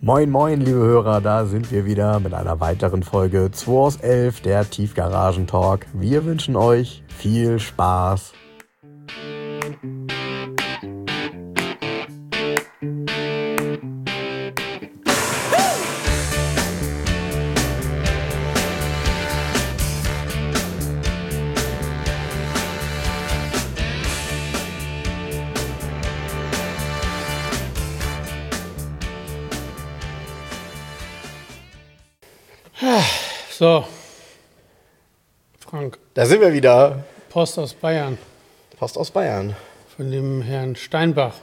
Moin moin liebe Hörer, da sind wir wieder mit einer weiteren Folge 2 aus 11, der Tiefgaragen-Talk. Wir wünschen euch viel Spaß. So, Frank, Da sind wir wieder. Post aus Bayern Post aus Bayern. von dem Herrn Steinbach.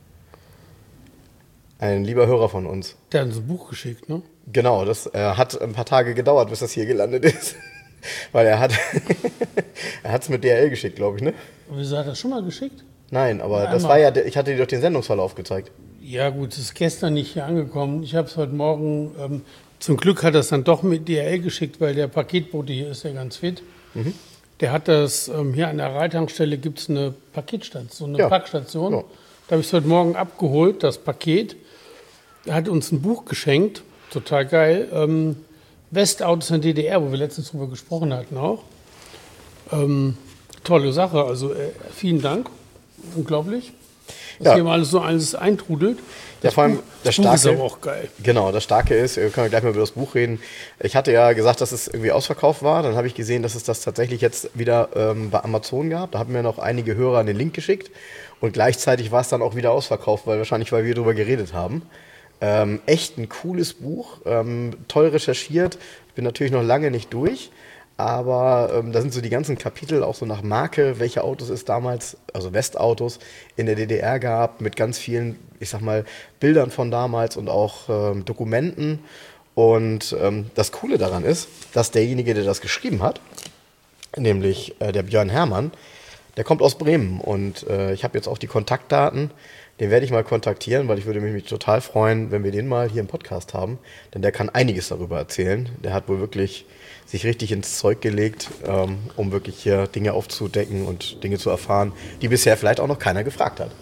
Ein lieber Hörer von uns. Der hat uns ein Buch geschickt, ne? Genau, das hat ein paar Tage gedauert, bis das hier gelandet ist. Weil er hat es mit DHL geschickt, glaube ich, ne? Wieso hat er das schon mal geschickt? Nein, aber Ja, das einmal. war ja, ich hatte dir doch den Sendungsverlauf gezeigt. Ja gut, es ist gestern nicht hier angekommen. Ich habe es heute Morgen, zum Glück hat er es dann doch mit DHL geschickt, weil der Paketbote hier ist ja ganz fit. Der hat das, hier an der Reitankstelle gibt es eine Paketstation, eine Ja. Packstation. Ja. Da habe ich es heute Morgen abgeholt, das Paket. Er hat uns ein Buch geschenkt, total geil. Westautos in der DDR, wo wir letztens drüber gesprochen hatten auch. Tolle Sache, also vielen Dank, unglaublich, dass Ja. hier mal alles eintrudelt. Ja, vor allem das Buch ist Starke. aber auch geil. Genau, das Starke ist, können wir gleich mal über das Buch reden. Ich hatte ja gesagt, dass es irgendwie ausverkauft war. Dann habe ich gesehen, dass es das tatsächlich jetzt wieder bei Amazon gab. Da haben mir noch einige Hörer den Link geschickt. Und gleichzeitig war es dann auch wieder ausverkauft, weil wir drüber geredet haben. Echt ein cooles Buch, toll recherchiert. Ich bin natürlich noch lange nicht durch. Aber da sind so die ganzen Kapitel auch so nach Marke, welche Autos es damals, also Westautos, in der DDR gab, mit ganz vielen, ich sag mal, Bildern von damals und auch Dokumenten. Und das Coole daran ist, dass derjenige, der das geschrieben hat, nämlich der Björn Herrmann, der kommt aus Bremen. Und ich habe jetzt auch die Kontaktdaten. Den werde ich mal kontaktieren, weil ich würde mich total freuen, wenn wir den mal hier im Podcast haben. Denn der kann einiges darüber erzählen. Der hat wohl wirklich sich richtig ins Zeug gelegt, um wirklich hier Dinge aufzudecken und Dinge zu erfahren, die bisher vielleicht auch noch keiner gefragt hat.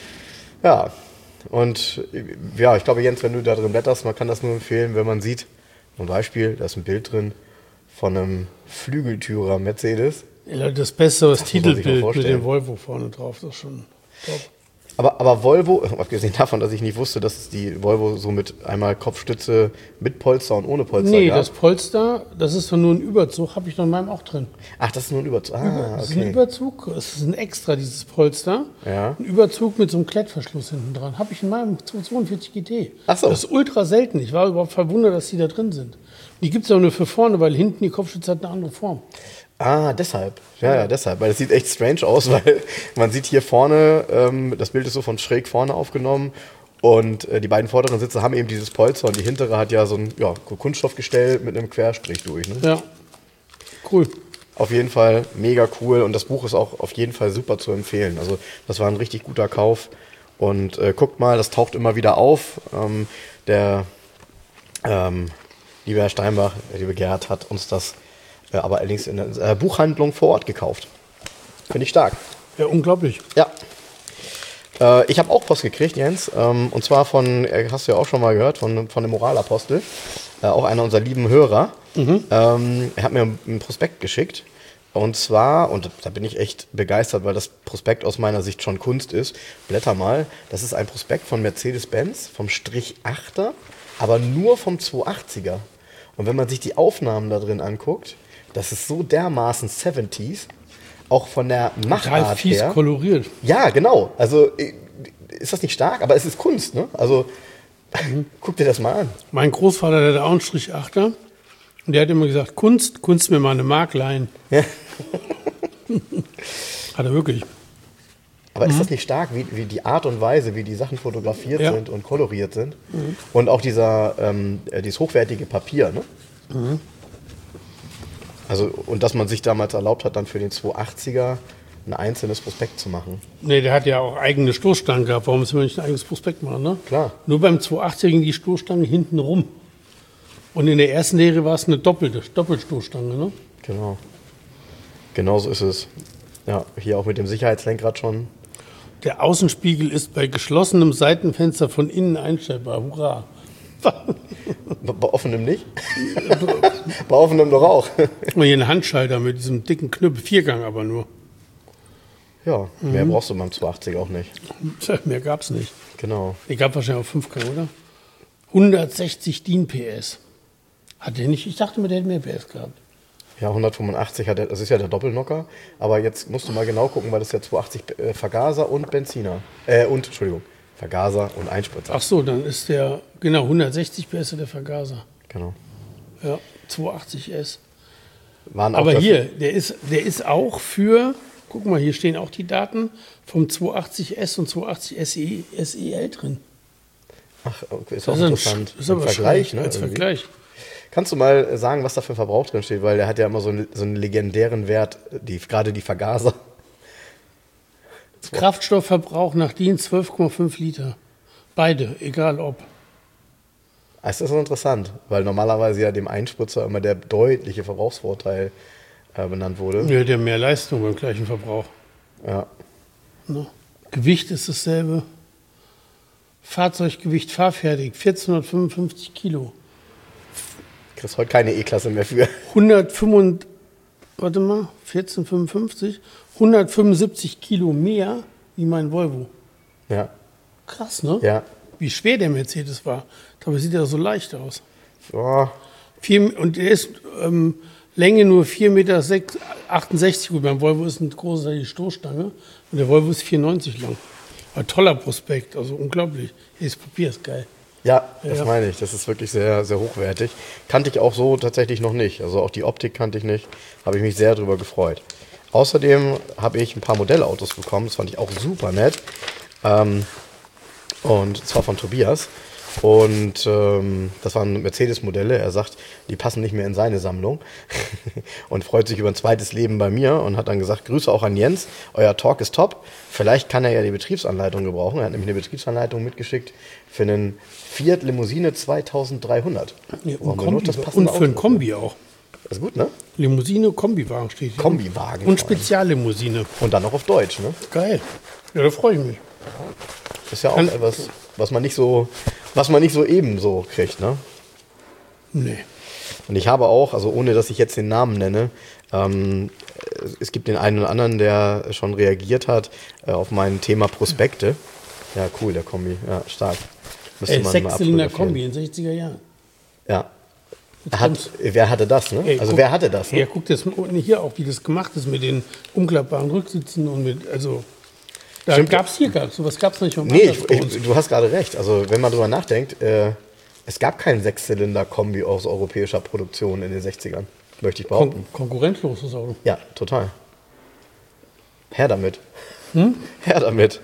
Ja, und ja, ich glaube, Jens, wenn du da drin blätterst, man kann das nur empfehlen, wenn man sieht, zum Beispiel, da ist ein Bild drin von einem Flügeltürer Mercedes. Ja, Leute, das Beste ist das Das muss man sich mal Titelbild mit vorstellen. dem Volvo vorne drauf, das ist schon top. Aber Volvo, abgesehen davon, dass ich nicht wusste, dass es die Volvo so mit einmal Kopfstütze mit Polster und ohne Polster Nee, gab. das Polster, das ist doch nur ein Überzug, habe ich doch in meinem auch drin. Ach, das ist nur ein Überzug. Ah, Das ist ein okay. Überzug, es ist ein extra, dieses Polster. Ja. Ein Überzug mit so einem Klettverschluss hinten dran. Habe ich in meinem 242 GT. Ach so. Das ist ultra selten. Ich war überhaupt verwundert, dass die da drin sind. Die gibt es auch nur für vorne, weil hinten die Kopfstütze hat eine andere Form. Ah, deshalb. Ja, deshalb. Weil das sieht echt strange aus, weil man sieht hier vorne, das Bild ist so von schräg vorne aufgenommen und die beiden vorderen Sitze haben eben dieses Polster und die hintere hat ja so ein Kunststoffgestell mit einem Querstrich durch. Ne? Ja, cool. Auf jeden Fall mega cool und das Buch ist auch auf jeden Fall super zu empfehlen. Also das war ein richtig guter Kauf und guckt mal, das taucht immer wieder auf. Der liebe Herr Steinbach, der liebe Gerhard, hat uns das aber allerdings in der Buchhandlung vor Ort gekauft. Finde ich stark. Ja, unglaublich. Ja. Ich habe auch Post gekriegt, Jens. Und zwar von, hast du ja auch schon mal gehört, von dem Moralapostel. Auch einer unserer lieben Hörer. Er hat mir einen Prospekt geschickt. Und zwar, und da bin ich echt begeistert, weil das Prospekt aus meiner Sicht schon Kunst ist. Blätter mal. Das ist ein Prospekt von Mercedes-Benz, vom Strich 8er, aber nur vom 280er. Und wenn man sich die Aufnahmen da drin anguckt, das ist so dermaßen 70s, auch von der Total Machart fies her. koloriert. Ja, genau. Also ist das nicht stark? Aber es ist Kunst, ne? Also guck dir das mal an. Mein Großvater, der hatte auch einen Strich 8er. Und der hat immer gesagt, Kunst mir mal eine Mark leihen. Ja. Hat er wirklich. Aber ist das nicht stark, wie die Art und Weise, wie die Sachen fotografiert Ja. sind und koloriert sind? Und auch dieses hochwertige Papier, ne? Also, und dass man sich damals erlaubt hat, dann für den 280er ein einzelnes Prospekt zu machen. Nee, der hat ja auch eigene Stoßstangen gehabt. Warum müssen wir nicht ein eigenes Prospekt machen, ne? Klar. Nur beim 280er ging die Stoßstange hinten rum. Und in der ersten Serie war es eine Doppelstoßstange, ne? Genau. Genau so ist es. Ja, hier auch mit dem Sicherheitslenkrad schon. Der Außenspiegel ist bei geschlossenem Seitenfenster von innen einstellbar. Hurra! Bei offenem nicht? Bei offenem doch auch. Und hier einen Handschalter mit diesem dicken Knüppel, Viergang aber nur. Ja, mehr brauchst du beim 280 auch nicht. Mehr gab es nicht. Genau. Die gab wahrscheinlich auch 5Gang, oder? 160 DIN PS. Hat der nicht? Ich dachte mir, der hätte mehr PS gehabt. Ja, 185 hat er, das ist ja der Doppelnocker. Aber jetzt musst du mal genau gucken, weil das ist ja 280 Vergaser und Benziner. Vergaser und Einspritzer. Ach so, dann ist der, genau, 160 PS der Vergaser. Genau. Ja, 280S. Waren auch Aber dafür- hier, der ist auch für, guck mal, hier stehen auch die Daten vom 280S und 280 SEL drin. Ach, okay, ist auch Das ist interessant. ist aber Vergleich, schön, ne? als irgendwie. Vergleich. Kannst du mal sagen, was da für ein Verbrauch drin steht? Weil der hat ja immer so einen legendären Wert, gerade die Vergaser. Kraftstoffverbrauch nach DIN 12,5 Liter. Beide, egal ob. Das ist interessant, weil normalerweise ja dem Einspritzer immer der deutliche Verbrauchsvorteil benannt wurde. Ja, der mehr Leistung beim gleichen Verbrauch. Ja. Ne? Gewicht ist dasselbe. Fahrzeuggewicht fahrfertig, 1455 Kilo. Kriegst heute keine E-Klasse mehr für. 1455, 175 Kilo mehr wie mein Volvo. Ja. Krass, ne? Ja. Wie schwer der Mercedes war. Dabei sieht er so leicht aus. Oh, Und der ist Länge nur 4,68 Meter. Gut, beim Volvo ist eine große Stoßstange und der Volvo ist 4,90 lang. Aber toller Prospekt, also unglaublich. Das Papier ist geil. ja, das Ja. meine ich. Das ist wirklich sehr, sehr hochwertig. Kannte ich auch so tatsächlich noch nicht. Also auch die Optik kannte ich nicht. Habe ich mich sehr drüber gefreut. Außerdem habe ich ein paar Modellautos bekommen. Das fand ich auch super nett. Und zwar von Tobias. Und das waren Mercedes-Modelle. Er sagt, die passen nicht mehr in seine Sammlung. Und freut sich über ein zweites Leben bei mir und hat dann gesagt, Grüße auch an Jens, euer Talk ist top. Vielleicht kann er ja die Betriebsanleitung gebrauchen. Er hat nämlich eine Betriebsanleitung mitgeschickt für einen Fiat Limousine 2300. Ja, Brauchen und wir nur das passende für ein Auto. Kombi auch. Das ist gut, ne? Limousine, Kombiwagen steht hier. Kombiwagen. Und vor allem. Speziallimousine. Und dann noch auf Deutsch, ne? Geil. Ja, da freue ich mich. Das ist ja auch Kann- etwas, was man nicht so ebenso kriegt, ne? Nee. Und ich habe auch, also ohne dass ich jetzt den Namen nenne, es gibt den einen oder anderen, der schon reagiert hat auf mein Thema Prospekte. Ja, cool, der Kombi. Ja, stark. Müsste man mal Sechszylinder abfotografieren. Kombi in 60er Jahren. Ja. kommt's. Wer hatte das, ne? Ey, Also guck- wer hatte das? Ne? Ja, guck das unten hier auch, wie das gemacht ist mit den umklappbaren Rücksitzen und mit, also, da Stimmt. gab es hier gar sowas gab es nicht vom Nee, Ansatz bei uns. du hast gerade recht. Also wenn man drüber nachdenkt, es gab keinen Sechszylinder-Kombi aus europäischer Produktion in den 60ern, möchte ich behaupten. Konkurrenzloses Auto. Ja, total. Her damit. Her damit.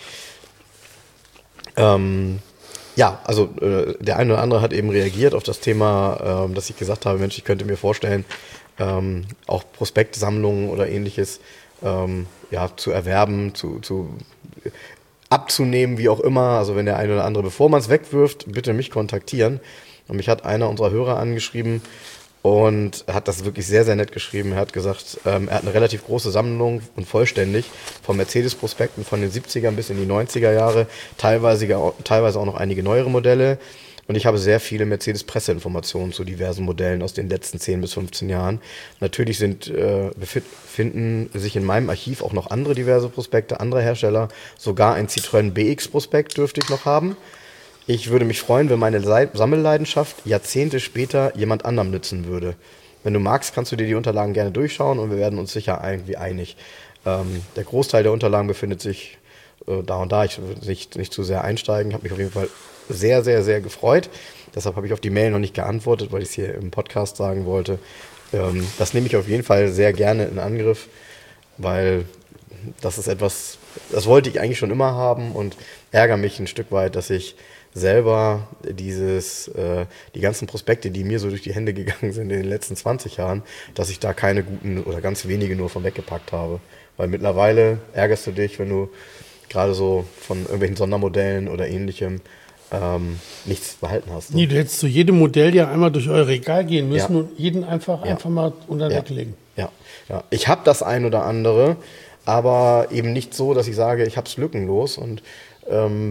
Ja, also der eine oder andere hat eben reagiert auf das Thema, dass ich gesagt habe, Mensch, ich könnte mir vorstellen, auch Prospektsammlungen oder ähnliches ja, zu erwerben, abzunehmen, wie auch immer. Also wenn der eine oder andere, bevor man es wegwirft, bitte mich kontaktieren. Und mich hat einer unserer Hörer angeschrieben und hat das wirklich sehr, sehr nett geschrieben. Er hat gesagt, er hat eine relativ große Sammlung und vollständig von Mercedes-Prospekten von den 70ern bis in die 90er Jahre, teilweise auch noch einige neuere Modelle. Und ich habe sehr viele Mercedes-Presseinformationen zu diversen Modellen aus den letzten 10 bis 15 Jahren. Natürlich befinden sich in meinem Archiv auch noch andere diverse Prospekte, andere Hersteller. Sogar ein Citroën BX-Prospekt dürfte ich noch haben. Ich würde mich freuen, wenn meine Sammelleidenschaft Jahrzehnte später jemand anderem nützen würde. Wenn du magst, kannst du dir die Unterlagen gerne durchschauen und wir werden uns sicher irgendwie einig. Der Großteil der Unterlagen befindet sich da und da. Ich will nicht zu sehr einsteigen. Ich habe mich auf jeden Fall sehr, sehr, sehr gefreut. Deshalb habe ich auf die Mail noch nicht geantwortet, weil ich es hier im Podcast sagen wollte. Das nehme ich auf jeden Fall sehr gerne in Angriff, weil das ist etwas, das wollte ich eigentlich schon immer haben und ärgere mich ein Stück weit, dass ich selber die ganzen Prospekte, die mir so durch die Hände gegangen sind in den letzten 20 Jahren, dass ich da keine guten oder ganz wenige nur von weggepackt habe. Weil mittlerweile ärgerst du dich, wenn du gerade so von irgendwelchen Sondermodellen oder ähnlichem nichts behalten hast. Ne? Nee, du hättest zu jedem Modell ja einmal durch euer Regal gehen müssen Ja. und jeden einfach mal unter den Weg legen. Ja. Ich habe das ein oder andere, aber eben nicht so, dass ich sage, ich habe es lückenlos. Und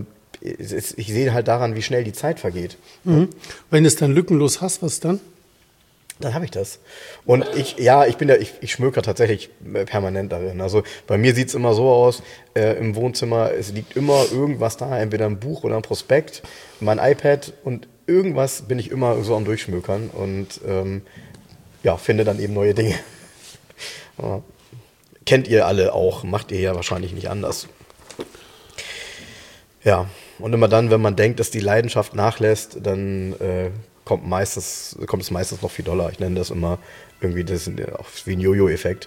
ich sehe halt daran, wie schnell die Zeit vergeht. Mhm. Wenn du es dann lückenlos hast, was dann? Dann habe ich das. Und ich schmökere tatsächlich permanent darin. Also bei mir sieht es immer so aus, im Wohnzimmer, es liegt immer irgendwas da, entweder ein Buch oder ein Prospekt, mein iPad und irgendwas bin ich immer so am Durchschmökern und finde dann eben neue Dinge. Kennt ihr alle auch, macht ihr ja wahrscheinlich nicht anders. Ja, und immer dann, wenn man denkt, dass die Leidenschaft nachlässt, dann kommt es meistens noch viel doller. Ich nenne das immer irgendwie wie ein Jojo-Effekt.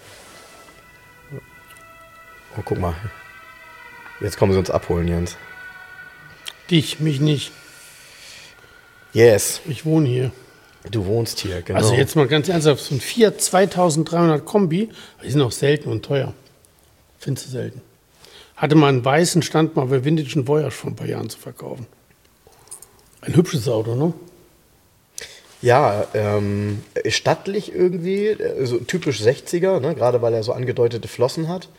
Oh, guck mal. Jetzt kommen sie uns abholen, Jens. Mich nicht. Yes. Ich wohne hier. Du wohnst hier, genau. Also jetzt mal ganz ernsthaft, so ein Fiat 2300 Kombi, die sind auch selten und teuer. Findest du selten. Hatte mal einen weißen, stand mal bei Vintage Voyage vor ein paar Jahren zu verkaufen. Ein hübsches Auto, ne? Ja, stattlich irgendwie, so typisch 60er, ne? Gerade weil er so angedeutete Flossen hat.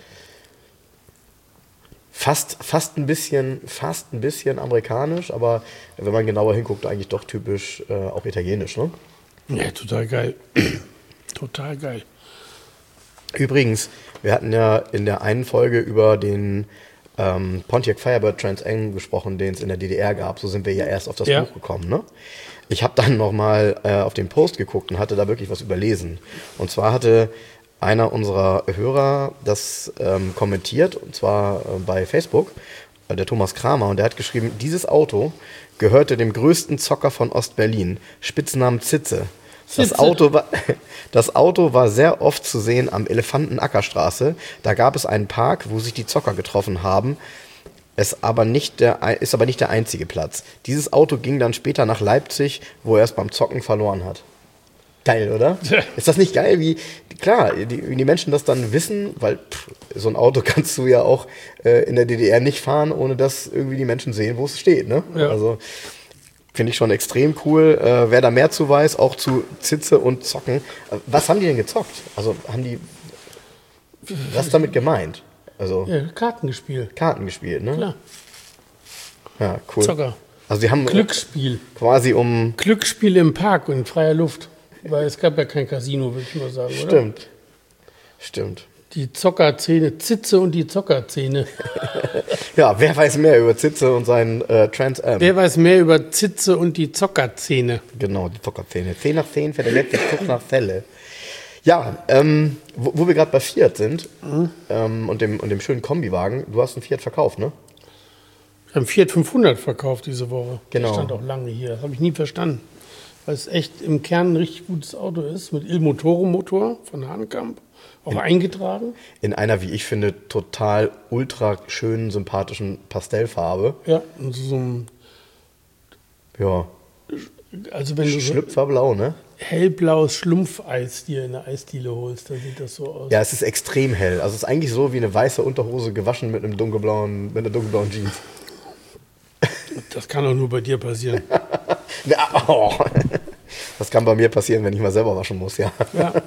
Fast ein bisschen amerikanisch, aber wenn man genauer hinguckt, eigentlich doch typisch auch italienisch, ne? Ja, total geil. Total geil. Übrigens, wir hatten ja in der einen Folge über den Pontiac Firebird Trans Am gesprochen, den es in der DDR gab. So sind wir ja erst auf das Buch gekommen, ne? Ich habe dann nochmal auf den Post geguckt und hatte da wirklich was überlesen. Und zwar hatte einer unserer Hörer das kommentiert, und zwar bei Facebook, der Thomas Kramer, und der hat geschrieben, dieses Auto gehörte dem größten Zocker von Ostberlin, Spitznamen Zitze. Das Auto war sehr oft zu sehen am Elefantenackerstraße. Da gab es einen Park, wo sich die Zocker getroffen haben. Ist aber nicht der einzige Platz. Dieses Auto ging dann später nach Leipzig, wo er es beim Zocken verloren hat. Geil, oder? Ja. Ist das nicht geil, wie die Menschen das dann wissen? Weil so ein Auto kannst du ja auch in der DDR nicht fahren, ohne dass irgendwie die Menschen sehen, wo es steht. Ne? Ja. Also finde ich schon extrem cool. Wer da mehr zu weiß, auch zu Zitze und Zocken. Was haben die denn gezockt? Also was ist damit gemeint? Also, ja, Karten gespielt, ne? Klar. Ja, cool. Zocker. Also die haben Glücksspiel. Quasi Glücksspiel im Park und in freier Luft. Weil es gab ja kein Casino, würde ich mal sagen, oder? Stimmt. Die Zockerzähne, Zitze und die Zockerzähne. Ja, wer weiß mehr über Zitze und seinen Trans Am? Wer weiß mehr über Zitze und die Zockerzähne? Genau, die Zockerzähne. 10 nach 10 für der letzte Zug nach Fälle. Ja, wo wir gerade bei Fiat sind und dem schönen Kombiwagen, du hast einen Fiat verkauft, ne? Ich habe einen Fiat 500 verkauft diese Woche. Genau. Der stand auch lange hier. Das habe ich nie verstanden. Weil es echt im Kern ein richtig gutes Auto ist, mit Il Motoro-Motor von Hahnenkamp, auch eingetragen. In einer, wie ich finde, total ultra schönen, sympathischen Pastellfarbe. Ja, und so ein... Ja. Also wenn du Schlüpferblau, ne? Hellblaues Schlumpfeis dir in der Eisdiele holst, da sieht das so aus. Ja, es ist extrem hell. Also es ist eigentlich so wie eine weiße Unterhose gewaschen mit einer dunkelblauen Jeans. Das kann doch nur bei dir passieren. Ja, oh. Das kann bei mir passieren, wenn ich mal selber waschen muss, ja.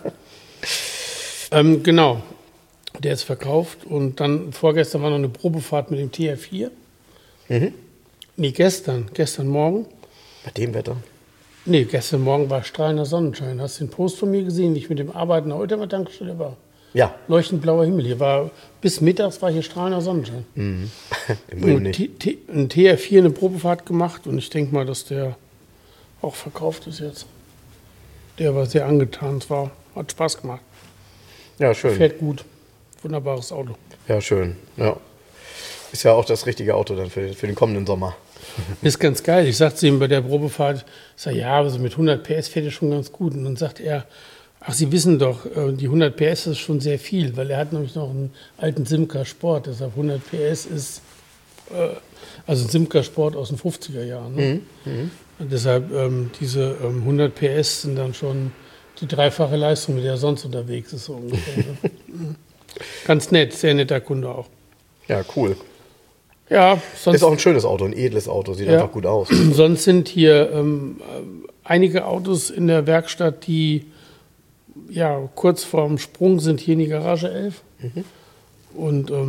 Genau. Der ist verkauft und dann vorgestern war noch eine Probefahrt mit dem TR4. Mhm. Nee, gestern Morgen. Bei dem Wetter? Nee, gestern Morgen war strahlender Sonnenschein. Hast du den Post von mir gesehen, wie ich mit dem Arbeiten heute an der Tankstelle war? Ja. Leuchtend blauer Himmel. Hier war, bis mittags war hier strahlender Sonnenschein. Mhm. Ein TR4 eine Probefahrt gemacht und ich denke mal, dass der auch verkauft ist jetzt. Der war sehr angetan. Hat Spaß gemacht. Ja, schön. Fährt gut. Wunderbares Auto. Ja, schön. Ja. Ist ja auch das richtige Auto dann für den kommenden Sommer. Ist ganz geil. Ich sagte zu ihm bei der Probefahrt, ja, also mit 100 PS fährt er schon ganz gut. Und dann sagt er, ach, Sie wissen doch, die 100 PS ist schon sehr viel, weil er hat nämlich noch einen alten Simca Sport. Deshalb 100 PS ist, also ein Simca Sport aus den 50er Jahren. Ne? Und deshalb diese 100 PS sind dann schon die dreifache Leistung, mit der er sonst unterwegs ist. So ungefähr, ne? Ganz nett, sehr netter Kunde auch. Ja, cool. Ja, sonst ist auch ein schönes Auto, ein edles Auto, sieht einfach gut aus. Sonst sind hier einige Autos in der Werkstatt, die ja kurz vorm Sprung sind, hier in die Garage 11. Und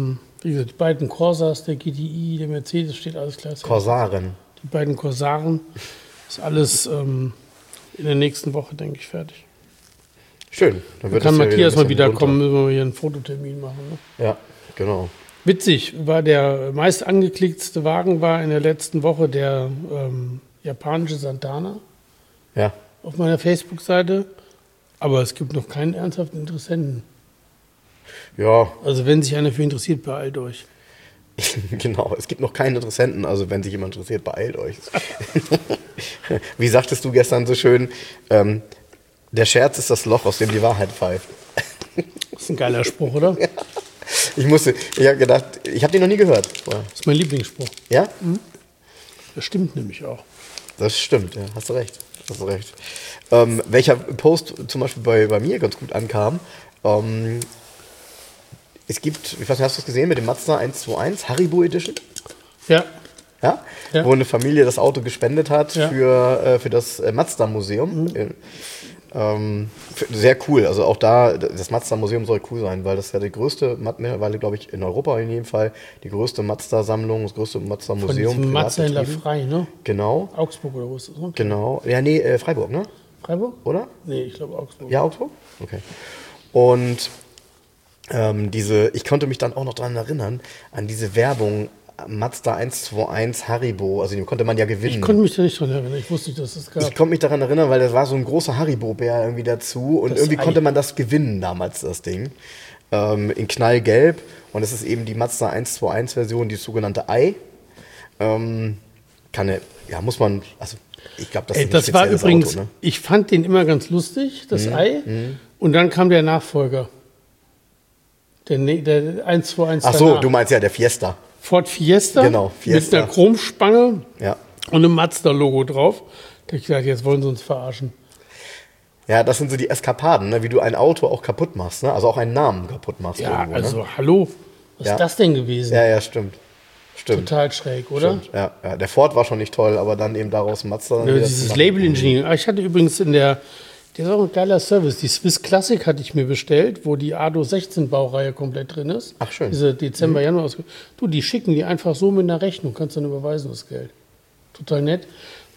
Wie gesagt, die beiden Corsas, der GTI, der Mercedes, steht alles klar. Corsaren. Die beiden Corsaren, ist alles in der nächsten Woche, denke ich, fertig. Schön. Dann kann Matthias mal wiederkommen, müssen wir hier einen Fototermin machen. Ne? Ja, genau. Witzig, war der meist angeklicktste Wagen war in der letzten Woche der japanische Santana Ja. auf meiner Facebook-Seite. Aber es gibt noch keinen ernsthaften Interessenten. Ja, Also wenn sich einer für interessiert, beeilt euch. genau. Es gibt noch keinen Interessenten, also wenn sich jemand interessiert, beeilt euch. Wie sagtest du gestern so schön, der Scherz ist das Loch, aus dem die Wahrheit pfeift. Das ist ein geiler Spruch, oder? Ich habe gedacht, ich habe den noch nie gehört. Das ist mein Lieblingsspruch. Ja? Das stimmt nämlich auch. Das stimmt, ja, hast du recht. Welcher Post zum Beispiel bei mir ganz gut ankam, es gibt, ich weiß nicht, hast du es gesehen mit dem Mazda 121 Haribo Edition? Ja. Ja? Ja. Wo eine Familie das Auto gespendet hat Ja. für das Mazda-Museum. Sehr cool. Also auch da, das Mazda-Museum soll cool sein, weil das ja die größte, mittlerweile glaube ich in Europa in jedem Fall, die größte Mazda-Sammlung, das größte Mazda-Museum. Von diesem Mazda-Händler betrieben. Frei, ne? Genau, Augsburg oder wo ist das? Ne? genau. Ja, nee, Freiburg, ne? Freiburg? Oder? Nee, ich glaube Augsburg. Ja, Augsburg? Okay. Und ich konnte mich dann auch noch daran erinnern, an diese Werbung Mazda 121 Haribo, also die konnte man ja gewinnen. Ich konnte mich da nicht dran erinnern, ich wusste nicht, dass es das gab. Ich konnte mich daran erinnern, weil das war so ein großer Haribo-Bär irgendwie dazu und Das irgendwie Ei. konnte man das gewinnen damals, das Ding. In knallgelb und es ist eben die Mazda 121-Version, die sogenannte Ei. Muss man, also ich glaube, das ist ein Das war spezielles übrigens, Auto, ne? ich fand den immer ganz lustig, das Ei. Und dann kam der Nachfolger. Der 121 Ach so, danach. du meinst ja der Fiesta. Ford Fiesta, Genau, Fiesta. mit einer Chromspange Ja. und einem Mazda-Logo drauf. Da habe ich gesagt, jetzt wollen sie uns verarschen. Ja, das sind so die Eskapaden, ne? Wie du ein Auto auch kaputt machst, ne? Also auch einen Namen kaputt machst. Ja, irgendwo, also ne? hallo, was Ja. ist das denn gewesen? Ja, stimmt. Total schräg, oder? Stimmt. Ja, der Ford war schon nicht toll, aber dann eben daraus Mazda. Ja, dieses Label Engineering. Ich hatte übrigens der ist auch ein geiler Service. Die Swiss Classic hatte ich mir bestellt, wo die ADO 16 Baureihe komplett drin ist. Ach, schön. Diese Dezember, Januar. Du, die schicken die einfach so mit einer Rechnung, kannst dann überweisen das Geld. Total nett.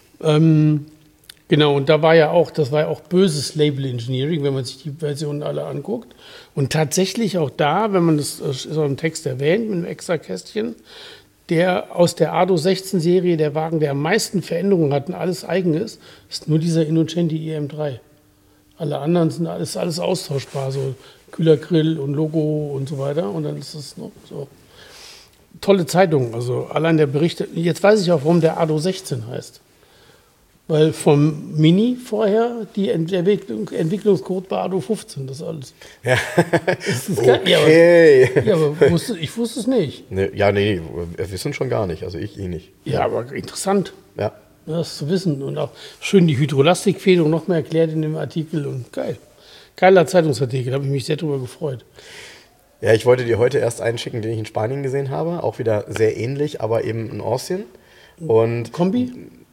Genau, und das war ja auch böses Label Engineering, wenn man sich die Versionen alle anguckt. Und tatsächlich auch da, wenn man das ist auch im Text erwähnt, mit einem extra Kästchen, der aus der ADO 16 Serie, der Wagen, der am meisten Veränderungen hat und alles eigen ist nur dieser Innocenti EM3. Alle anderen sind alles austauschbar, so Kühlergrill und Logo und so weiter. Und dann ist es noch so. Tolle Zeitung, also allein der Bericht. Jetzt weiß ich auch, warum der ADO 16 heißt. Weil vom Mini vorher die Entwicklungscode war ADO 15, das alles. Ja. Das ist Okay. Ja, aber ich wusste es nicht. Nee, wir wissen schon gar nicht, also ich nicht. Ja, aber interessant, Ja. das zu wissen. Und auch schön die Hydrolastikfederung noch mehr erklärt in dem Artikel. Und geil. Geiler Zeitungsartikel, da habe ich mich sehr drüber gefreut. Ja, ich wollte dir heute erst einen schicken, den ich in Spanien gesehen habe. Auch wieder sehr ähnlich, aber eben in Austin. Und Kombi?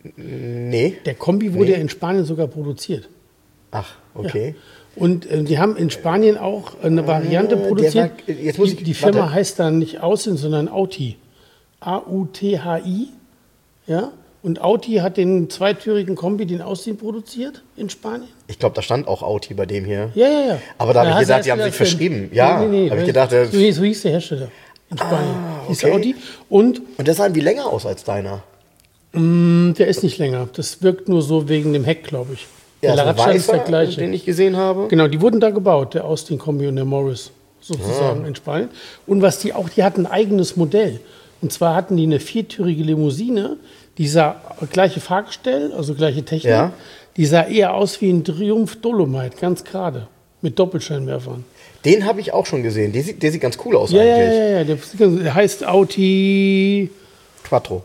nee. Der Kombi wurde ja in Spanien sogar produziert. Ach, okay. Und die haben in Spanien auch eine Variante produziert. Die Firma heißt dann nicht Austin, sondern Auti. A-U-T-H-I. Ja? Und Audi hat den zweitürigen Kombi, den Austin, produziert in Spanien. Ich glaube, da stand auch Audi bei dem hier. Ja. Aber da habe ich gedacht, die haben sich verschrieben. Ja, nee. habe ich gedacht. So hieß der Hersteller in Spanien. Hieß okay. Audi. Und der sah wie länger aus als deiner. der ist nicht länger. Das wirkt nur so wegen dem Heck, glaube ich. Der Ja, Laradschan ist der gleiche. den ich gesehen habe. Genau, die wurden da gebaut, der Austin-Kombi und der Morris, sozusagen in Spanien. Und die hatten ein eigenes Modell. Und zwar hatten die eine viertürige Limousine, die sah gleiche Fahrgestell, also gleiche Technik. Ja. Die sah eher aus wie ein Triumph Dolomite, ganz gerade, mit Doppelscheinwerfern. Den habe ich auch schon gesehen. Der sieht ganz cool aus Ja, eigentlich. der heißt Audi Quattro.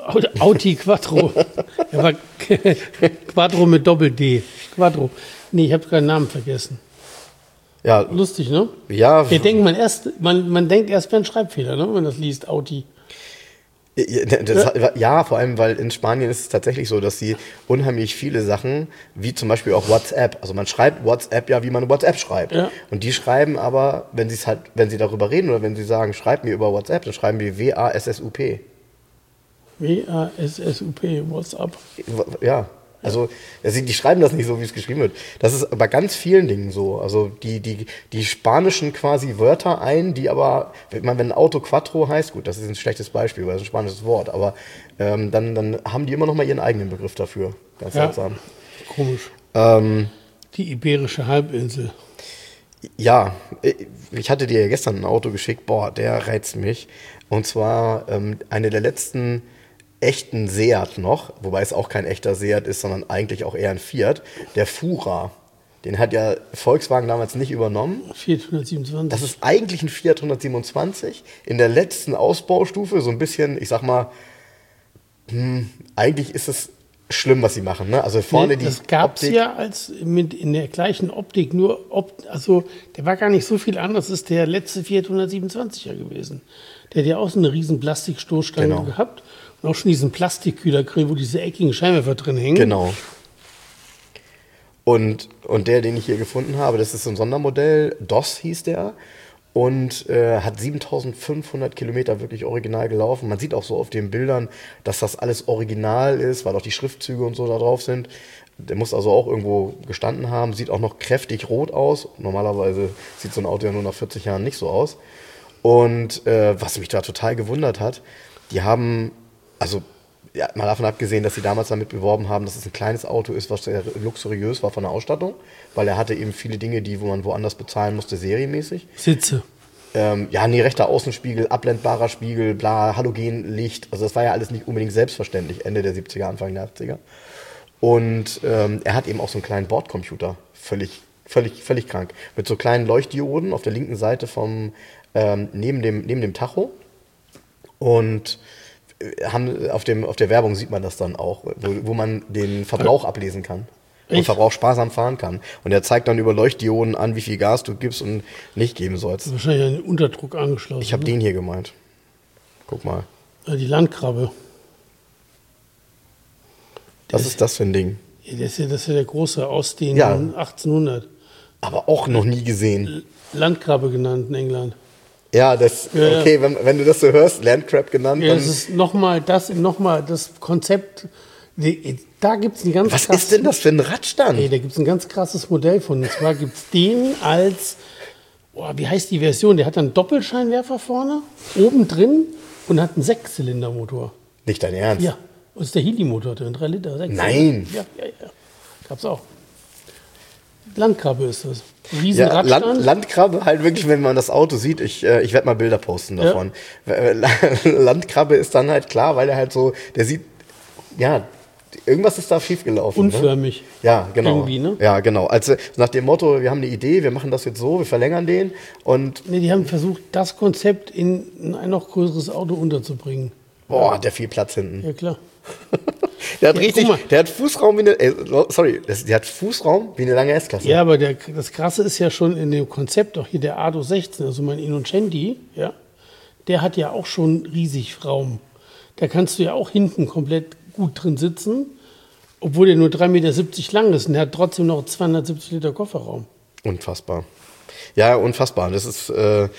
Quattro. Aber Quattro mit Doppel-D. Quattro. Nee, ich habe keinen Namen vergessen. Ja, Lustig, ne? ja. Man denkt erst, wäre ein Schreibfehler, ne, wenn man das liest, Audi. Ja, vor allem, weil in Spanien ist es tatsächlich so, dass sie unheimlich viele Sachen, wie zum Beispiel auch WhatsApp, also man schreibt WhatsApp ja, wie man WhatsApp schreibt. Ja. Und die schreiben aber, wenn sie darüber reden oder wenn sie sagen, schreib mir über WhatsApp, dann schreiben die WASSUP. WASSUP, WhatsApp. Ja. Also die schreiben das nicht so, wie es geschrieben wird. Das ist bei ganz vielen Dingen so. Also die spanischen quasi Wörter ein, die aber, wenn ein Auto Quattro heißt, gut, das ist ein schlechtes Beispiel, weil das ist ein spanisches Wort, aber dann haben die immer noch mal ihren eigenen Begriff dafür. Ganz seltsam. Komisch. Die Iberische Halbinsel. Ja, ich hatte dir ja gestern ein Auto geschickt, boah, der reizt mich. Und zwar eine der letzten echten Seat noch, wobei es auch kein echter Seat ist, sondern eigentlich auch eher ein Fiat, der Fura. Den hat ja Volkswagen damals nicht übernommen. Fiat 127. Das ist eigentlich ein Fiat 127 in der letzten Ausbaustufe, so ein bisschen, ich sag mal, eigentlich ist es schlimm, was sie machen. Ne? Also vorne das gab es ja in der gleichen Optik, also der war gar nicht so viel anders, das ist der letzte Fiat 127er gewesen. Der hat ja auch so eine riesen Plastikstoßstange gehabt. Und auch schon diesen Plastikkühlergrill, wo diese eckigen Scheinwerfer drin hängen. Genau. Und der, den ich hier gefunden habe, das ist so ein Sondermodell, DOS hieß der. Und hat 7500 Kilometer wirklich original gelaufen. Man sieht auch so auf den Bildern, dass das alles original ist, weil auch die Schriftzüge und so da drauf sind. Der muss also auch irgendwo gestanden haben. Sieht auch noch kräftig rot aus. Normalerweise sieht so ein Auto ja nur nach 40 Jahren nicht so aus. Und was mich da total gewundert hat, die haben... Also, ja, mal davon abgesehen, dass sie damals damit beworben haben, dass es ein kleines Auto ist, was sehr luxuriös war von der Ausstattung, weil er hatte eben viele Dinge, wo man woanders bezahlen musste, serienmäßig. Sitze. Rechter Außenspiegel, abblendbarer Spiegel, bla, Halogenlicht. Also das war ja alles nicht unbedingt selbstverständlich, Ende der 70er, Anfang der 80er. Und er hat eben auch so einen kleinen Bordcomputer, völlig krank, mit so kleinen Leuchtdioden auf der linken Seite neben dem Tacho. Und auf der Werbung sieht man das dann auch, wo man den Verbrauch ablesen kann. Und Verbrauch sparsam fahren kann. Und er zeigt dann über Leuchtdioden an, wie viel Gas du gibst und nicht geben sollst. Wahrscheinlich einen Unterdruck angeschlossen. Ich habe den hier gemeint. Guck mal. Die Landkrabbe. Was ist das für ein Ding? Das ist ja der große aus den 1800. Aber auch noch nie gesehen. Landkrabbe genannt in England. Ja, okay, wenn du das so hörst, Landcrab genannt. Ja, das ist nochmal das Konzept. Da gibt es ein ganz krasses... Was ist denn das für ein Radstand? Da gibt es ein ganz krasses Modell von. Und zwar gibt es den als, wie heißt die Version? Der hat einen Doppelscheinwerfer vorne, oben drin und hat einen 6-Zylinder-Motor. Nicht dein Ernst? Ja, und ist der Healy-Motor drin, 3 Liter, 6 Nein! Ja. Gab's auch. Landkrabbe ist das. Riesenradstand. Landkrabbe, halt wirklich, wenn man das Auto sieht, ich werde mal Bilder posten davon. Ja. Landkrabbe ist dann halt klar, weil er halt so, der sieht, irgendwas ist da schiefgelaufen. Unförmig. Ne? Ja, genau. Irgendwie, ne? Ja, genau. Also nach dem Motto, wir haben eine Idee, wir machen das jetzt so, wir verlängern den und... Nee, die haben versucht, das Konzept in ein noch größeres Auto unterzubringen. Boah, hat der viel Platz hinten. Ja, klar. Der hat Fußraum der hat Fußraum wie eine lange S-Klasse. Ja, aber das Krasse ist ja schon in dem Konzept, auch hier der Ado 16, also mein Innocenti, ja, der hat ja auch schon riesig Raum. Da kannst du ja auch hinten komplett gut drin sitzen, obwohl der nur 3,70 Meter lang ist und der hat trotzdem noch 270 Liter Kofferraum. Unfassbar. Ja, unfassbar. Das ist...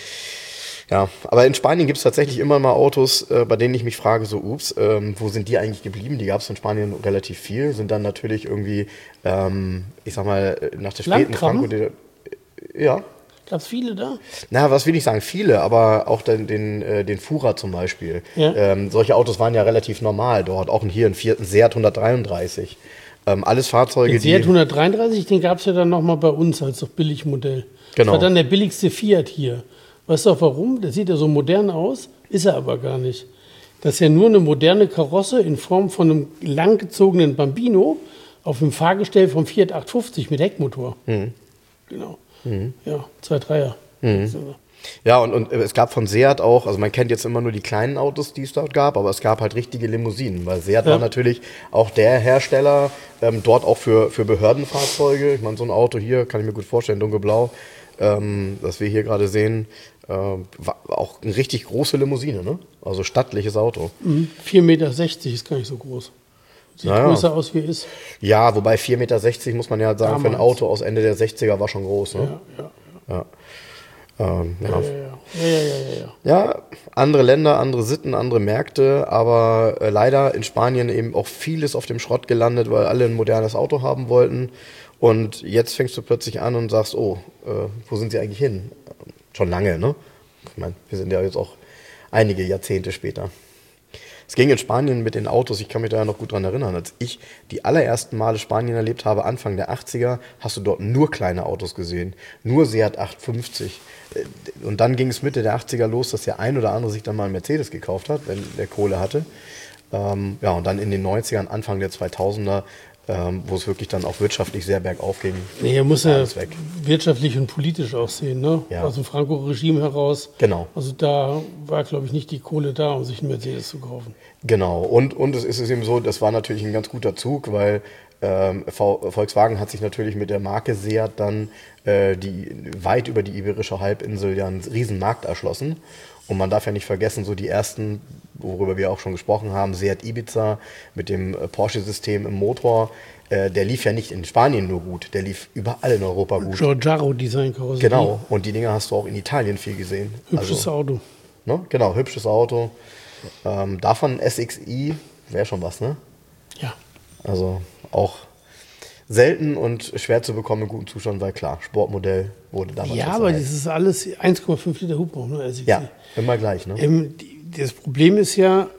aber in Spanien gibt es tatsächlich immer mal Autos, bei denen ich mich frage, wo sind die eigentlich geblieben? Die gab es in Spanien relativ viel, sind dann natürlich irgendwie, ich sag mal, nach der späten Franco... Ja. Gab es viele da? Na, was will ich sagen, viele, aber auch den Fura zum Beispiel. Ja. Solche Autos waren ja relativ normal dort, auch hier ein Seat 133. Alles Fahrzeuge, den Seat 133, den gab es ja dann nochmal bei uns als doch Billigmodell. Genau. Das war dann der billigste Fiat hier. Weißt du auch warum? Der sieht ja so modern aus, ist er aber gar nicht. Das ist ja nur eine moderne Karosse in Form von einem langgezogenen Bambino auf einem Fahrgestell vom Fiat 850 mit Heckmotor. Mhm. Genau. Mhm. Ja, 2.3er. Mhm. Ja, und es gab von Seat auch, also man kennt jetzt immer nur die kleinen Autos, die es dort gab, aber es gab halt richtige Limousinen, weil Seat war natürlich auch der Hersteller, dort auch für Behördenfahrzeuge. Ich meine, so ein Auto hier, kann ich mir gut vorstellen, dunkelblau, das wir hier gerade sehen, war auch eine richtig große Limousine, ne? Also stattliches Auto. 4,60 Meter ist gar nicht so groß. Sieht größer aus, wie er ist. Ja, wobei 4,60 Meter, muss man ja sagen, Damals. für ein Auto aus Ende der 60er war schon groß. Ne? Ja, andere Länder, andere Sitten, andere Märkte, aber leider in Spanien eben auch vieles auf dem Schrott gelandet, weil alle ein modernes Auto haben wollten. Und jetzt fängst du plötzlich an und sagst, oh, wo sind sie eigentlich hin? Schon lange, ne? Ich meine, wir sind ja jetzt auch einige Jahrzehnte später. Es ging in Spanien mit den Autos, ich kann mich da ja noch gut dran erinnern, als ich die allerersten Male Spanien erlebt habe, Anfang der 80er, hast du dort nur kleine Autos gesehen, nur Seat 850. Und dann ging es Mitte der 80er los, dass der ein oder andere sich dann mal einen Mercedes gekauft hat, wenn der Kohle hatte. Und dann in den 90ern, Anfang der 2000er, wo es wirklich dann auch wirtschaftlich sehr bergauf ging. Nee, er muss ja wirtschaftlich und politisch auch sehen, ne? Ja. Aus dem Franco-Regime heraus. Genau. Also da war, glaube ich, nicht die Kohle da, um sich einen Mercedes zu kaufen. Genau. Und es ist eben so, das war natürlich ein ganz guter Zug, weil Volkswagen hat sich natürlich mit der Marke Seat dann weit über die Iberische Halbinsel ja einen riesen Markt erschlossen. Und man darf ja nicht vergessen, so die ersten, worüber wir auch schon gesprochen haben, Seat Ibiza mit dem Porsche-System im Motor, der lief ja nicht in Spanien nur gut, der lief überall in Europa gut. Giugiaro-Design-Karosserie. Genau, und die Dinger hast du auch in Italien viel gesehen. Hübsches Auto. Ne? Genau, hübsches Auto. Davon SXI wäre schon was, ne? Ja. Also auch selten und schwer zu bekommen in gutem Zustand, weil klar, Sportmodell wurde damals. Ja, aber das ist alles 1,5 Liter Hubraum, ne? SXI. Ja, immer gleich, ne? Das Problem ist ja,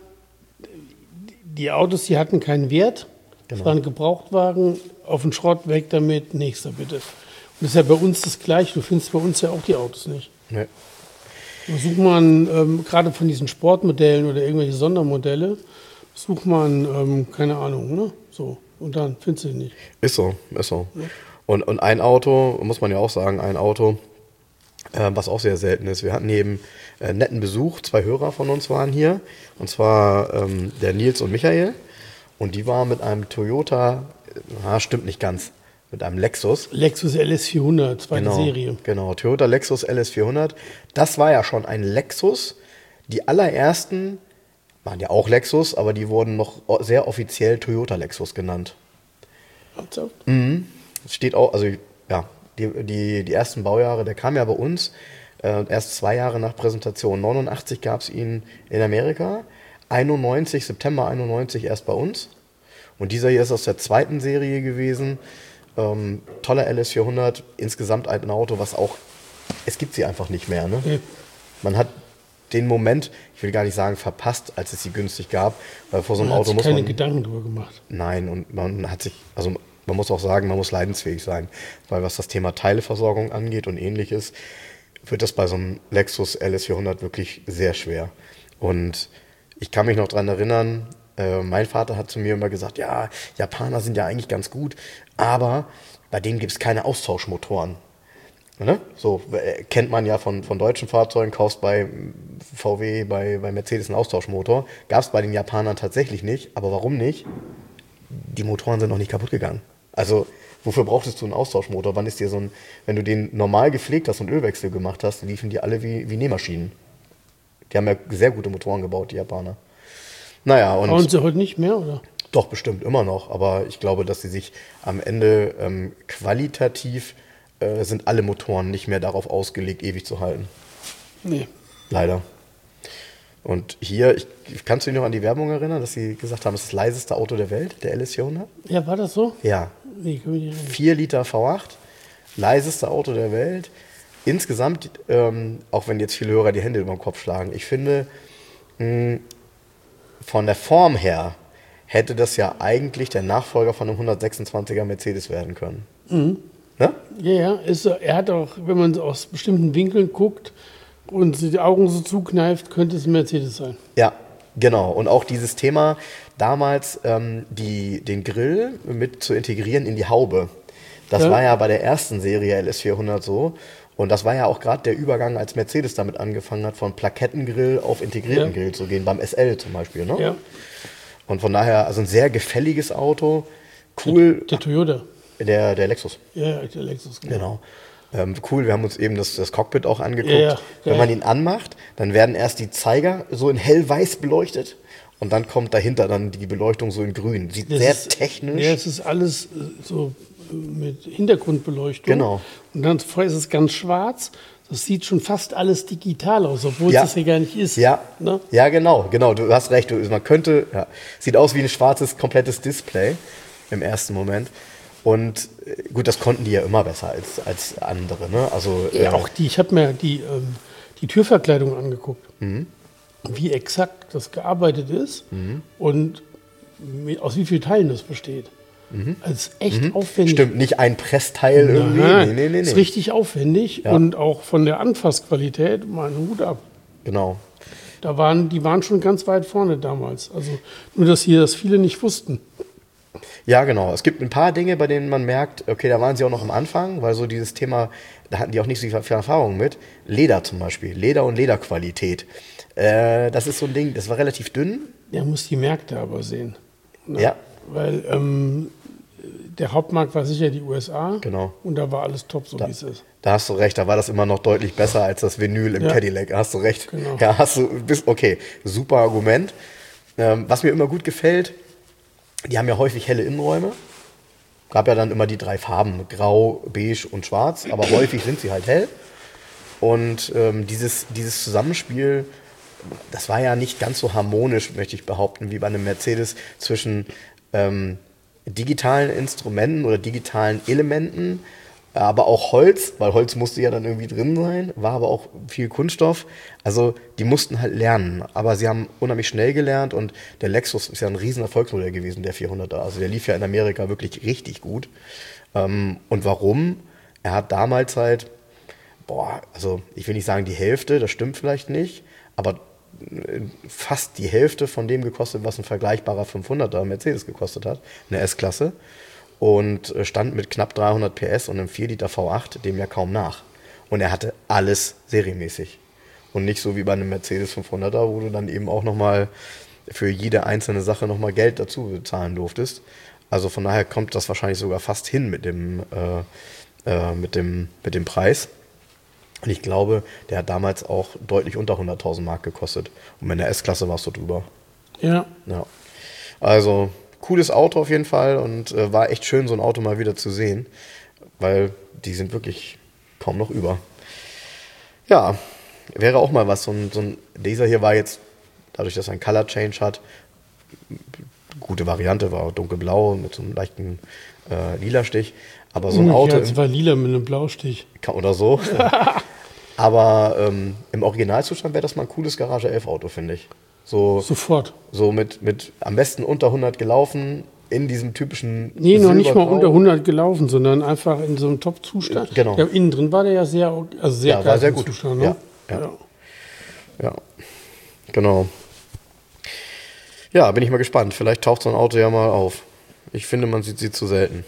die Autos, die hatten keinen Wert. Das Genau. waren Gebrauchtwagen, auf den Schrott, weg damit, nächster bitte. Und das ist ja bei uns das Gleiche. Du findest bei uns ja auch die Autos nicht. Nee. Sucht man gerade von diesen Sportmodellen oder irgendwelche Sondermodelle, sucht man, keine Ahnung, ne? So. Und dann findest du ihn nicht. Ist so. Ja. Und ein Auto, muss man ja auch sagen, ein Auto, was auch sehr selten ist. Wir hatten eben netten Besuch, 2 Hörer von uns waren hier, und zwar der Nils und Michael. Und die waren mit einem Toyota, stimmt nicht ganz, mit einem Lexus. Lexus LS400, zweite Serie. Genau, Toyota Lexus LS400. Das war ja schon ein Lexus. Die allerersten waren ja auch Lexus, aber die wurden noch sehr offiziell Toyota Lexus genannt. Ernsthaft? Es steht auch, also ja, die ersten Baujahre, der kam ja bei uns erst 2 Jahre nach Präsentation. 89 gab es ihn in Amerika, September 91 erst bei uns. Und dieser hier ist aus der 2. Serie gewesen. Toller LS400, insgesamt ein Auto, was auch, es gibt sie einfach nicht mehr. Ne? Nee. Man hat den Moment, ich will gar nicht sagen verpasst, als es sie günstig gab, weil vor so einem Man hat Auto sich muss keine man... Gedanken drüber gemacht. Nein, und man muss auch sagen, man muss leidensfähig sein, weil was das Thema Teileversorgung angeht und ähnliches, wird das bei so einem Lexus LS400 wirklich sehr schwer. Und ich kann mich noch daran erinnern, mein Vater hat zu mir immer gesagt, ja, Japaner sind ja eigentlich ganz gut, aber bei denen gibt es keine Austauschmotoren. Ne? So kennt man ja von deutschen Fahrzeugen, kaufst bei VW, bei Mercedes einen Austauschmotor. Gab es bei den Japanern tatsächlich nicht, aber warum nicht? Die Motoren sind noch nicht kaputt gegangen. Also wofür brauchtest du einen Austauschmotor? Wann ist dir wenn du den normal gepflegt hast und Ölwechsel gemacht hast, liefen die alle wie Nähmaschinen. Die haben ja sehr gute Motoren gebaut, die Japaner. Naja, und Bauen sie heute nicht mehr, oder? doch, bestimmt immer noch, aber ich glaube, dass sie sich am Ende qualitativ sind alle Motoren nicht mehr darauf ausgelegt, ewig zu halten. Nee. Leider. Und hier, kannst du dich noch an die Werbung erinnern, dass sie gesagt haben, es ist das leiseste Auto der Welt, der LS400? Ja, war das so? Ja. Nee, kann mich nicht erinnern. 4 Liter V8, leiseste Auto der Welt. Insgesamt, auch wenn jetzt viele Hörer die Hände über den Kopf schlagen, ich finde, von der Form her hätte das ja eigentlich der Nachfolger von einem 126er Mercedes werden können. Ne? Ja, er hat auch, wenn man aus bestimmten Winkeln guckt und die Augen so zukneift, könnte es ein Mercedes sein. Ja, genau. Und auch dieses Thema damals, den Grill mit zu integrieren in die Haube. Das war ja bei der ersten Serie LS400 so. Und das war ja auch gerade der Übergang, als Mercedes damit angefangen hat, von Plakettengrill auf integrierten Grill zu gehen, beim SL zum Beispiel. Ne? Ja. Und von daher, also ein sehr gefälliges Auto, cool. Der Toyota. Der Lexus. Ja, der Lexus. Genau. Cool, wir haben uns eben das Cockpit auch angeguckt. Ja, Wenn geil. man ihn anmacht, dann werden erst die Zeiger so in hellweiß beleuchtet und dann kommt dahinter dann die Beleuchtung so in grün. Sieht sehr technisch. Ja, es ist alles so mit Hintergrundbeleuchtung. Genau. Und dann vorher ist es ganz schwarz. Das sieht schon fast alles digital aus, obwohl Ja. es das ja gar nicht ist. Ja, Ne? ja, genau, du hast recht. Man könnte, sieht aus wie ein schwarzes, komplettes Display im ersten Moment. Und gut, das konnten die ja immer besser als andere. Ne? Also, Ja, auch ich habe mir die Türverkleidung angeguckt, wie exakt das gearbeitet ist und aus wie vielen Teilen das besteht. Also echt aufwendig. stimmt, nicht ein Pressteil irgendwie. Nein, Nee. ist richtig aufwendig Ja. und auch von der Anfassqualität mal einen Hut ab. Genau. Die waren schon ganz weit vorne damals. Also nur, dass das viele nicht wussten. Ja, genau. Es gibt ein paar Dinge, bei denen man merkt, okay, da waren sie auch noch am Anfang, weil so dieses Thema, da hatten die auch nicht so viel Erfahrung mit. Leder zum Beispiel, Leder und Lederqualität. Das ist so ein Ding, das war relativ dünn. Der muss die Märkte aber sehen. Ne? Ja. Weil der Hauptmarkt war sicher die USA. Genau. Und da war alles top, so wie es ist. Da hast du recht, da war das immer noch deutlich besser als das Vinyl im Ja. Cadillac. Da hast du recht. Genau. Ja, okay, super Argument. Was mir immer gut gefällt, die haben ja häufig helle Innenräume. Gab ja dann immer die 3 Farben, grau, beige und schwarz, aber häufig sind sie halt hell. Und dieses Zusammenspiel, das war ja nicht ganz so harmonisch, möchte ich behaupten, wie bei einem Mercedes zwischen digitalen Instrumenten oder digitalen Elementen, aber auch Holz, weil Holz musste ja dann irgendwie drin sein, war aber auch viel Kunststoff. Also die mussten halt lernen, aber sie haben unheimlich schnell gelernt und der Lexus ist ja ein riesen Erfolgsmodell gewesen, der 400er. Also der lief ja in Amerika wirklich richtig gut. Und warum? Er hat damals halt, also ich will nicht sagen die Hälfte, das stimmt vielleicht nicht, aber fast die Hälfte von dem gekostet, was ein vergleichbarer 500er Mercedes gekostet hat, eine S-Klasse. Und stand mit knapp 300 PS und einem 4 Liter V8 dem ja kaum nach. Und er hatte alles serienmäßig. Und nicht so wie bei einem Mercedes 500er, wo du dann eben auch nochmal für jede einzelne Sache nochmal Geld dazu bezahlen durftest. Also von daher kommt das wahrscheinlich sogar fast hin mit dem Preis. Und ich glaube, der hat damals auch deutlich unter 100.000 Mark gekostet. Und mit der S-Klasse warst du drüber. Ja. Ja. Also cooles Auto auf jeden Fall und war echt schön, so ein Auto mal wieder zu sehen, weil die sind wirklich kaum noch über. Ja, wäre auch mal was. Dieser hier war jetzt, dadurch, dass er einen Color Change hat, gute Variante, war dunkelblau mit so einem leichten lila Stich. Aber so ein Auto. Ja, es war lila mit einem Blaustich. Oder so. Aber im Originalzustand wäre das mal ein cooles Garage 11 Auto, finde ich. So, Sofort. so mit am besten unter 100 gelaufen, in diesem typischen Nee, noch nicht mal Silbergrau. unter 100 gelaufen, sondern einfach in so einem Top-Zustand. Genau. Ja, innen drin war der ja sehr Ja, war sehr gut. Zustand. Ne? Ja, genau. Ja, bin ich mal gespannt. Vielleicht taucht so ein Auto ja mal auf. Ich finde, man sieht sie zu selten.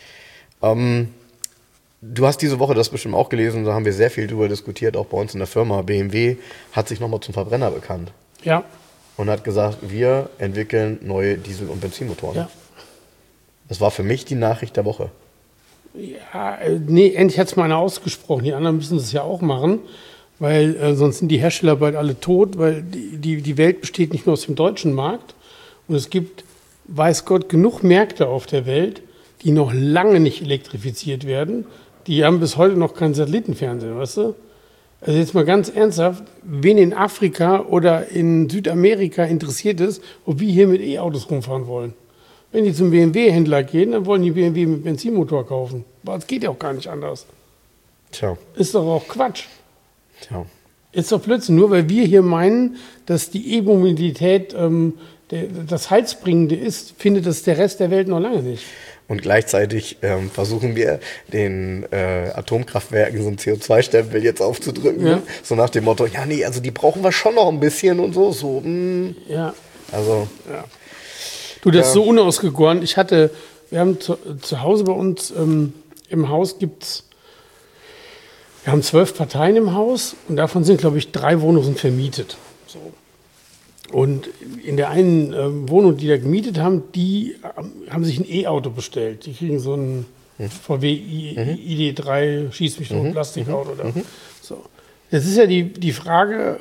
Du hast diese Woche das bestimmt auch gelesen, da haben wir sehr viel drüber diskutiert, auch bei uns in der Firma. BMW hat sich nochmal zum Verbrenner bekannt Ja. und hat gesagt, wir entwickeln neue Diesel- und Benzinmotoren. Ja. Das war für mich die Nachricht der Woche. Ja, nee, endlich hat es mal einer ausgesprochen. Die anderen müssen es ja auch machen, weil sonst sind die Hersteller bald alle tot, weil die Welt besteht nicht nur aus dem deutschen Markt. Und es gibt, weiß Gott, genug Märkte auf der Welt, die noch lange nicht elektrifiziert werden. Die haben bis heute noch keinen Satellitenfernsehen, weißt du? Also jetzt mal ganz ernsthaft, wen in Afrika oder in Südamerika interessiert ist, ob wir hier mit E-Autos rumfahren wollen. Wenn die zum BMW-Händler gehen, dann wollen die BMW mit Benzinmotor kaufen. Aber es geht ja auch gar nicht anders. Tja. Ist doch auch Quatsch. Tja. Ist doch Blödsinn. Nur weil wir hier meinen, dass die E-Mobilität das Heilsbringende ist, findet das der Rest der Welt noch lange nicht. Und gleichzeitig versuchen wir den Atomkraftwerken so einen CO2-Stempel jetzt aufzudrücken. Ja. Ne? So nach dem Motto, ja nee, also die brauchen wir schon noch ein bisschen und so. Ja. Also, Ja. Du, das ist so unausgegoren. Wir haben zu Hause bei uns im Haus wir haben 12 Parteien im Haus und davon sind, glaube ich, 3 Wohnungen vermietet. So. Und in der einen Wohnung, die da gemietet haben, die haben sich ein E-Auto bestellt. Die kriegen so ein VW ID3, schieß mich tot, Plastikauto. Oder so. Jetzt ist ja die Frage,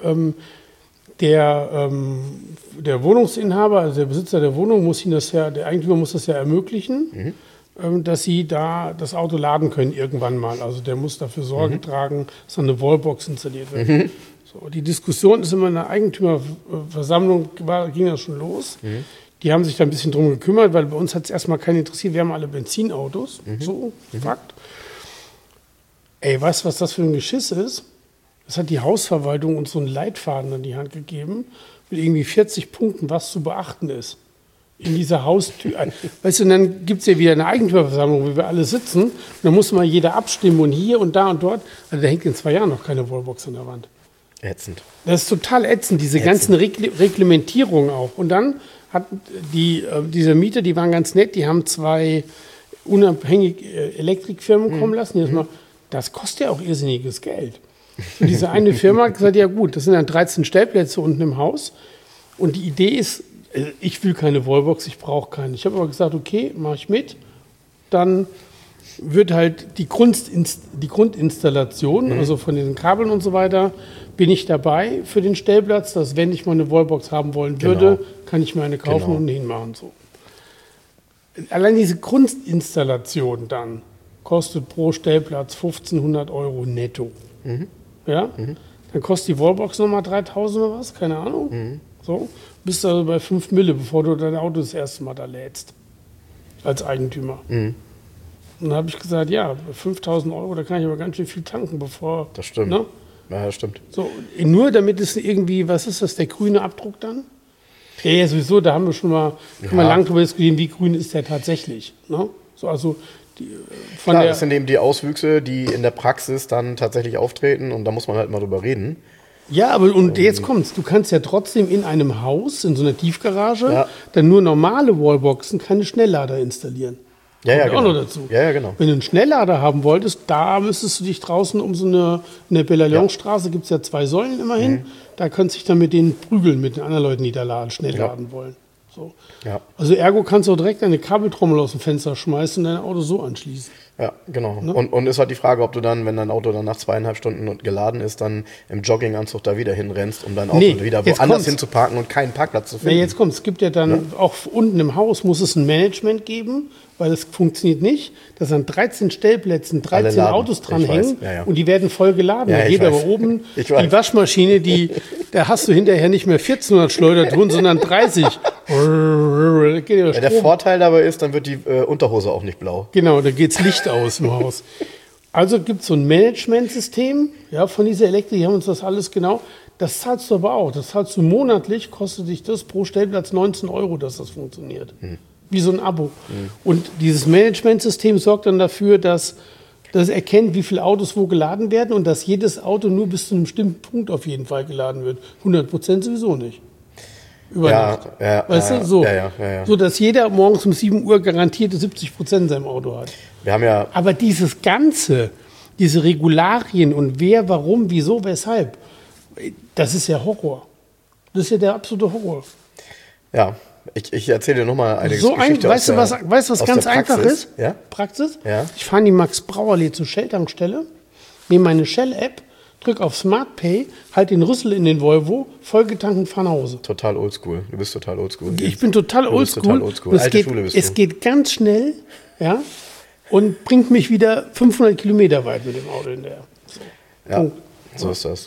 der Wohnungsinhaber, also der Besitzer der Wohnung, der Eigentümer muss das ja ermöglichen, dass sie da das Auto laden können irgendwann mal. Also der muss dafür Sorge tragen, dass eine Wallbox installiert wird. So, die Diskussion ist immer in der Eigentümerversammlung, ging das schon los. Die haben sich da ein bisschen drum gekümmert, weil bei uns hat es erstmal keinen interessiert. Wir haben alle Benzinautos, Fakt. Ey, weißt du, was das für ein Geschiss ist? Das hat die Hausverwaltung uns so einen Leitfaden an die Hand gegeben, mit irgendwie 40 Punkten, was zu beachten ist. In dieser Haustür. Weißt du, und dann gibt es ja wieder eine Eigentümerversammlung, wo wir alle sitzen. Und dann muss mal jeder abstimmen und hier und da und dort. Also da hängt in 2 Jahren noch keine Wallbox an der Wand. Ätzend. Das ist total ätzend, diese ganzen Reglementierungen auch. Und dann hat diese Mieter, die waren ganz nett, die haben 2 unabhängige Elektrikfirmen kommen lassen. Das kostet ja auch irrsinniges Geld. Und diese eine Firma hat gesagt, ja gut, das sind dann 13 Stellplätze unten im Haus. Und die Idee ist, ich will keine Wallbox, ich brauche keine. Ich habe aber gesagt, okay, mache ich mit. Dann wird halt die Grundinstallation, also von den Kabeln und so weiter, bin ich dabei für den Stellplatz, dass wenn ich mal eine Wallbox haben wollen würde, kann ich mir eine kaufen und hinmachen. So. Allein diese Grundinstallation dann kostet pro Stellplatz 1.500 € netto. Ja? Dann kostet die Wallbox nochmal 3.000 oder was, keine Ahnung. So. Bist also bei 5 Mille, bevor du dein Auto das erste Mal da lädst. Als Eigentümer. Und dann habe ich gesagt, ja, 5.000 €, da kann ich aber ganz schön viel tanken, bevor... Das stimmt. Ne? Ja, das stimmt. So, nur damit es irgendwie, was ist das, der grüne Abdruck dann? Ja, sowieso, da haben wir schon mal, lang drüber diskutiert, wie grün ist der tatsächlich. Ne? So, also Klar, das sind eben die Auswüchse, die in der Praxis dann tatsächlich auftreten und da muss man halt mal drüber reden. Ja, aber und jetzt kommt's, du kannst ja trotzdem in einem Haus, in so einer Tiefgarage, dann nur normale Wallboxen, keine Schnelllader installieren. Ja, Kommt auch noch dazu. Ja, genau. Wenn du einen Schnelllader haben wolltest, da müsstest du dich draußen in der Bellallionstraße gibt es ja 2 Säulen immerhin, da könntest du dich dann mit denen prügeln, mit den anderen Leuten, die da schnell laden wollen. So. Ja. Also ergo kannst du auch direkt eine Kabeltrommel aus dem Fenster schmeißen und dein Auto so anschließen. Ja, genau. Ne? Und ist halt die Frage, ob du dann, wenn dein Auto dann nach 2,5 Stunden geladen ist, dann im Jogginganzug da wieder hinrennst, um dein Auto wieder woanders hinzuparken und keinen Parkplatz zu finden. Nee, jetzt kommt's. Es gibt ja dann auch unten im Haus muss es ein Management geben, weil es funktioniert nicht, dass an 13 Stellplätzen 13 Autos dranhängen und die werden voll geladen. Da geht aber oben die Waschmaschine, da hast du hinterher nicht mehr 1400 Schleuder drin, sondern 30. Der Vorteil dabei ist, dann wird die Unterhose auch nicht blau. Genau, da geht's Licht aus im Haus. Also gibt es so ein Managementsystem von dieser Elektrik, die haben uns das alles genau. Das zahlst du aber auch. Das zahlst du monatlich, kostet dich das pro Stellplatz 19 €, dass das funktioniert. Wie so ein Abo. Und dieses Managementsystem sorgt dann dafür, dass das erkennt, wie viele Autos wo geladen werden und dass jedes Auto nur bis zu einem bestimmten Punkt auf jeden Fall geladen wird. 100% sowieso nicht. Über Nacht. Weißt du? So. So, dass jeder morgens um 7 Uhr garantierte 70% in seinem Auto hat. Wir haben aber dieses Ganze, diese Regularien und wer, warum, wieso, weshalb, das ist ja Horror. Das ist ja der absolute Horror. Ja, ich erzähle dir nochmal eine Geschichte weißt du, was ganz einfach ist? Ja? Praxis? Ja. Ich fahre in die Max-Brauer-Allee zur Shell-Tankstelle, nehme meine Shell-App, drücke auf Smart Pay, halte den Rüssel in den Volvo, vollgetankt und fahre nach Hause. Total oldschool. Du bist total oldschool. Ich bin total oldschool. Es geht ganz schnell, ja, und bringt mich wieder 500 Kilometer weit mit dem Auto hinterher. So. Ja, so ist das.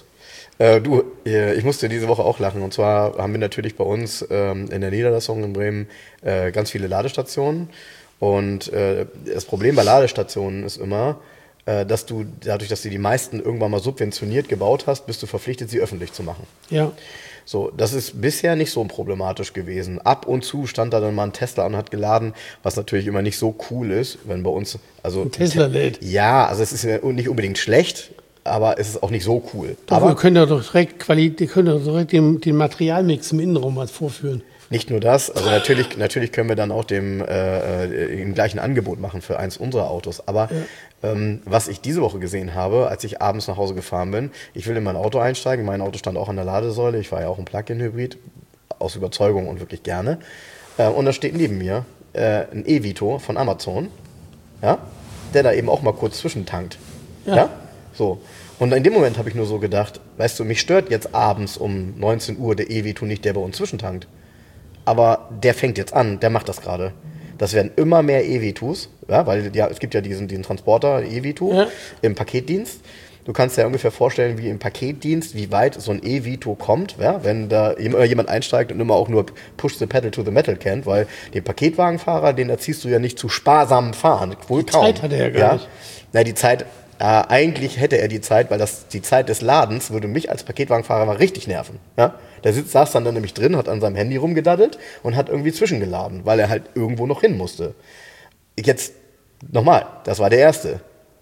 Ich musste diese Woche auch lachen. Und zwar haben wir natürlich bei uns in der Niederlassung in Bremen ganz viele Ladestationen. Und das Problem bei Ladestationen ist immer, dass du, dadurch, dass du die meisten irgendwann mal subventioniert gebaut hast, bist du verpflichtet, sie öffentlich zu machen. Ja. So, das ist bisher nicht so problematisch gewesen. Ab und zu stand da dann mal ein Tesla und hat geladen, was natürlich immer nicht so cool ist, wenn bei uns, also ein Tesla lädt. Ja, also es ist nicht unbedingt schlecht, aber es ist auch nicht so cool. Doch, aber wir können ja doch direkt den Materialmix im Innenraum mal vorführen. Nicht nur das, also natürlich können wir dann auch dem gleichen Angebot machen für eins unserer Autos. Aber was ich diese Woche gesehen habe, als ich abends nach Hause gefahren bin, ich will in mein Auto einsteigen, mein Auto stand auch an der Ladesäule, ich war ja auch ein Plug-in-Hybrid, aus Überzeugung und wirklich gerne. Und da steht neben mir ein E-Vito von Amazon, ja, der da eben auch mal kurz zwischentankt. Ja. Ja? So. Und in dem Moment habe ich nur so gedacht, weißt du, mich stört jetzt abends um 19 Uhr der E-Vito nicht, der bei uns zwischentankt. Aber der fängt jetzt an, der macht das gerade. Das werden immer mehr E-Vitos, ja, weil ja, es gibt ja diesen Transporter E-Vito im Paketdienst. Du kannst dir ja ungefähr vorstellen, wie im Paketdienst, wie weit so ein E-Vito kommt, ja, wenn da immer jemand einsteigt und immer auch nur Push the Pedal to the Metal kennt, weil den Paketwagenfahrer, den erziehst du ja nicht zu sparsamem Fahren. Wohl Die kaum. Zeit hat er ja gar nicht. Na, die Zeit, eigentlich hätte er die Zeit, weil die Zeit des Ladens würde mich als Paketwagenfahrer mal richtig nerven. Ja? Der saß dann nämlich drin, hat an seinem Handy rumgedaddelt und hat irgendwie zwischengeladen, weil er halt irgendwo noch hin musste. Jetzt nochmal, das war der erste.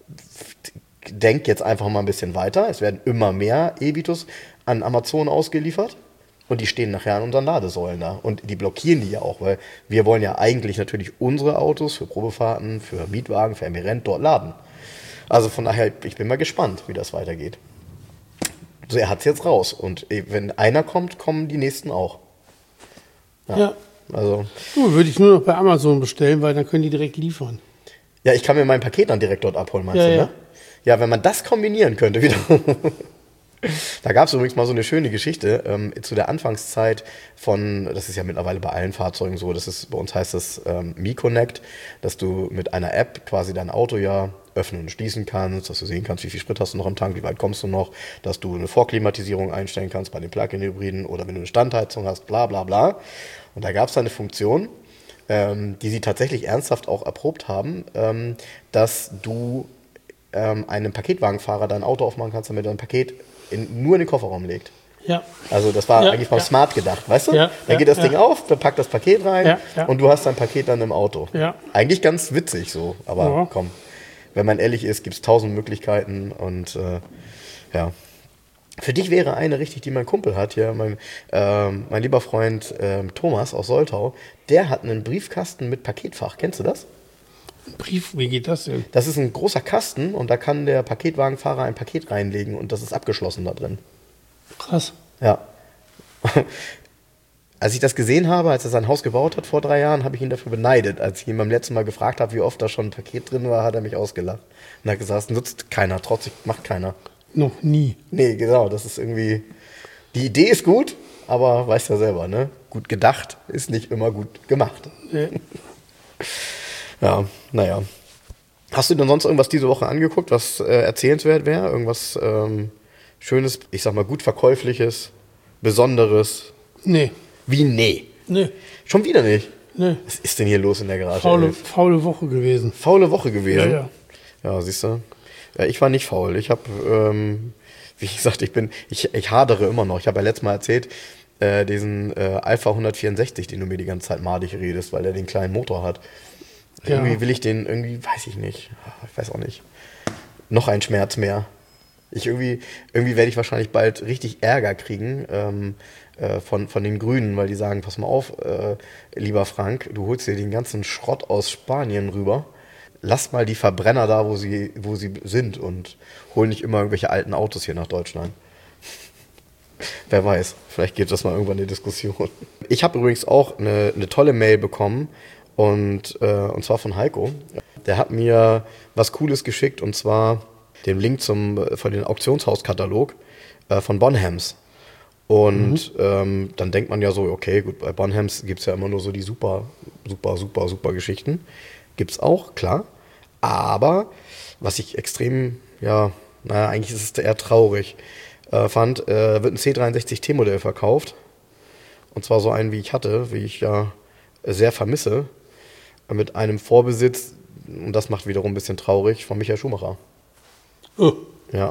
Denk jetzt einfach mal ein bisschen weiter. Es werden immer mehr E-Vitos an Amazon ausgeliefert und die stehen nachher an unseren Ladesäulen da. Und die blockieren die ja auch, weil wir wollen ja eigentlich natürlich unsere Autos für Probefahrten, für Mietwagen, für Emirent dort laden. Also von daher, ich bin mal gespannt, wie das weitergeht. So, er hat es jetzt raus. Und wenn einer kommt, kommen die nächsten auch. Ja. Also, Würde ich nur noch bei Amazon bestellen, weil dann können die direkt liefern. ja, ich kann mir mein Paket dann direkt dort abholen, meinst Ja, du, ja. ne? Ja, wenn man das kombinieren könnte wieder. Da gab es übrigens mal so eine schöne Geschichte zu der Anfangszeit von, das ist ja mittlerweile bei allen Fahrzeugen so, bei uns heißt das MiConnect, dass du mit einer App quasi dein Auto ja öffnen und schließen kannst, dass du sehen kannst, wie viel Sprit hast du noch im Tank, wie weit kommst du noch, dass du eine Vorklimatisierung einstellen kannst bei den Plug-in-Hybriden oder wenn du eine Standheizung hast, bla bla bla. Und da gab es eine Funktion, die sie tatsächlich ernsthaft auch erprobt haben, dass du einem Paketwagenfahrer dein Auto aufmachen kannst, damit er ein Paket nur in den Kofferraum legt. Ja. Also das war eigentlich vom Smart gedacht, weißt du? Ja, Dann geht das Ding auf, dann packt das Paket rein und du hast dein Paket dann im Auto. Ja. Eigentlich ganz witzig so, aber komm, wenn man ehrlich ist, gibt es 1000 Möglichkeiten und ja. Für dich wäre eine richtig, die mein Kumpel hat hier, mein lieber Freund Thomas aus Soltau, der hat einen Briefkasten mit Paketfach. Kennst du das? Brief, wie geht das denn? Das ist ein großer Kasten und da kann der Paketwagenfahrer ein Paket reinlegen und das ist abgeschlossen da drin. Krass. Ja. Als ich das gesehen habe, als er sein Haus gebaut hat vor 3 Jahren, habe ich ihn dafür beneidet. Als ich ihn beim letzten Mal gefragt habe, wie oft da schon ein Paket drin war, hat er mich ausgelacht. Und hat gesagt, nutzt keiner, trotzdem macht keiner. Noch nie. Nee, genau, das ist irgendwie, die Idee ist gut, aber weißt ja selber, ne? Gut gedacht ist nicht immer gut gemacht. Nee. Ja, naja. Hast du denn sonst irgendwas diese Woche angeguckt, was erzählenswert wäre? Irgendwas Schönes, ich sag mal gut Verkäufliches, Besonderes? Nee. Wie nee? Nee. Schon wieder nicht? Nee. Was ist denn hier los in der Garage? Faule Woche gewesen. Faule Woche gewesen? Ja. Ja, siehst du? Ja, ich war nicht faul. Ich habe, wie gesagt, ich hadere immer noch. Ich habe ja letztes Mal erzählt, diesen Alpha 164, den du mir die ganze Zeit madig redest, weil der den kleinen Motor hat. Ja. Irgendwie will ich den, weiß ich nicht. Ich weiß auch nicht. Noch ein Schmerz mehr. Irgendwie werde ich wahrscheinlich bald richtig Ärger kriegen von den Grünen, weil die sagen, pass mal auf, lieber Frank, du holst dir den ganzen Schrott aus Spanien rüber. Lass mal die Verbrenner da, wo sie sind und hol nicht immer irgendwelche alten Autos hier nach Deutschland. Wer weiß, vielleicht geht das mal irgendwann in die Diskussion. Ich habe übrigens auch eine tolle Mail bekommen und zwar von Heiko. Der hat mir was Cooles geschickt und zwar den Link von dem Auktionshauskatalog von Bonhams. Und dann denkt man ja so, okay, gut, bei Bonhams gibt es ja immer nur so die super Geschichten. Gibt's auch, klar. Aber was ich extrem, eigentlich ist es eher traurig, fand, wird ein C63 T-Modell verkauft. Und zwar so einen, wie ich hatte, wie ich ja sehr vermisse, mit einem Vorbesitz, und das macht wiederum ein bisschen traurig, von Michael Schumacher. Oh. Ja.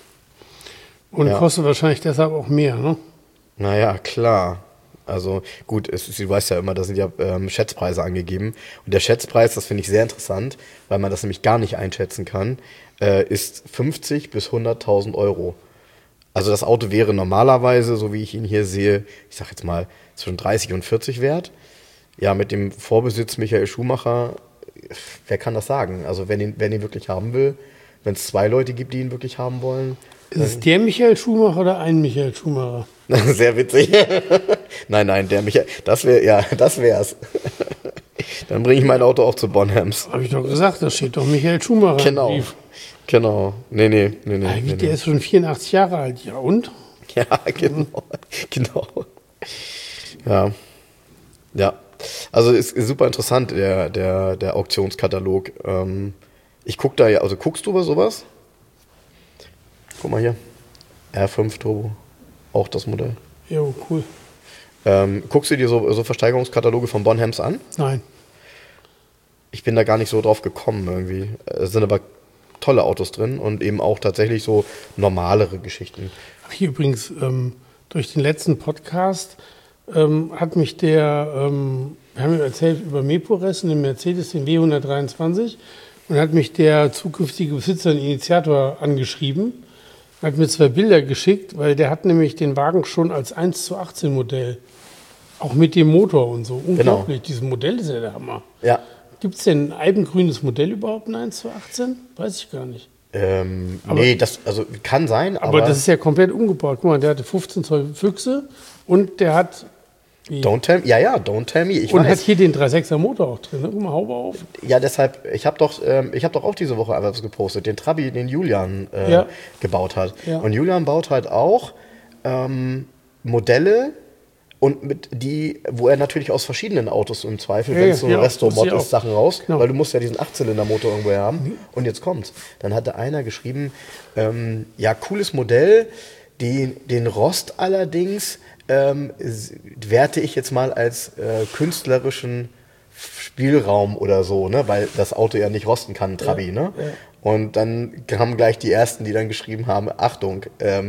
Und kostet wahrscheinlich deshalb auch mehr, ne? Naja, klar. Also gut, du weißt ja immer, da sind ja Schätzpreise angegeben. Und der Schätzpreis, das finde ich sehr interessant, weil man das nämlich gar nicht einschätzen kann, ist 50.000 bis 100.000 Euro. Also das Auto wäre normalerweise, so wie ich ihn hier sehe, ich sag jetzt mal zwischen 30 und 40 wert. Ja, mit dem Vorbesitz Michael Schumacher, wer kann das sagen? Also wenn ihn wirklich haben will, wenn es 2 Leute gibt, die ihn wirklich haben wollen. Ist es der Michael Schumacher oder ein Michael Schumacher? Sehr witzig. Nein, der Michael, das wär's. Dann bringe ich mein Auto auch zu Bonhams. Habe ich doch gesagt, da steht doch Michael Schumacher. Genau. Nee. Der ist schon 84 Jahre alt, ja und? Ja, genau. Ja. Also ist super interessant, der Auktionskatalog. Ich gucke da ja, also guckst du über sowas? Guck mal hier. R5 Turbo. Auch das Modell. Jo, cool. Guckst du dir so Versteigerungskataloge von Bonhams an? Nein. Ich bin da gar nicht so drauf gekommen irgendwie. Es sind aber tolle Autos drin und eben auch tatsächlich so normalere Geschichten. Ach, hier übrigens, durch den letzten Podcast hat mich wir haben ja erzählt über Mepores, den Mercedes, den W123, und hat mich der zukünftige Besitzer, den Initiator, angeschrieben, hat mir 2 Bilder geschickt, weil der hat nämlich den Wagen schon als 1:18 Modell, auch mit dem Motor und so. Unglaublich, Dieses Modell ist ja der Hammer. Ja. Gibt es denn ein eibengrünes Modell überhaupt, ein 1:18? Weiß ich gar nicht. Nee, das also kann sein, aber das ist ja komplett umgebaut. Guck mal, der hatte 15 Zoll Füchse und der hat... Don't tell me. Ich und weiß. hat hier den 3.6er Motor auch drin. Ne? Guck mal, Haube auf. Ja, deshalb, ich habe doch auch diese Woche etwas gepostet, den Trabi, den Julian gebaut hat. Ja. Und Julian baut halt auch Modelle, und wo er natürlich aus verschiedenen Autos im Zweifel, wenn es so ein Restaurant ist, Sachen raus, genau. Weil du musst ja diesen 8-Zylinder-Motor irgendwo haben. Und jetzt kommt's. Dann hatte einer geschrieben, cooles Modell, den Rost allerdings werte ich jetzt mal als künstlerischen Spielraum oder so, ne? Weil das Auto ja nicht rosten kann, Trabi, ne? Ja. Und dann kamen gleich die ersten, die dann geschrieben haben, Achtung,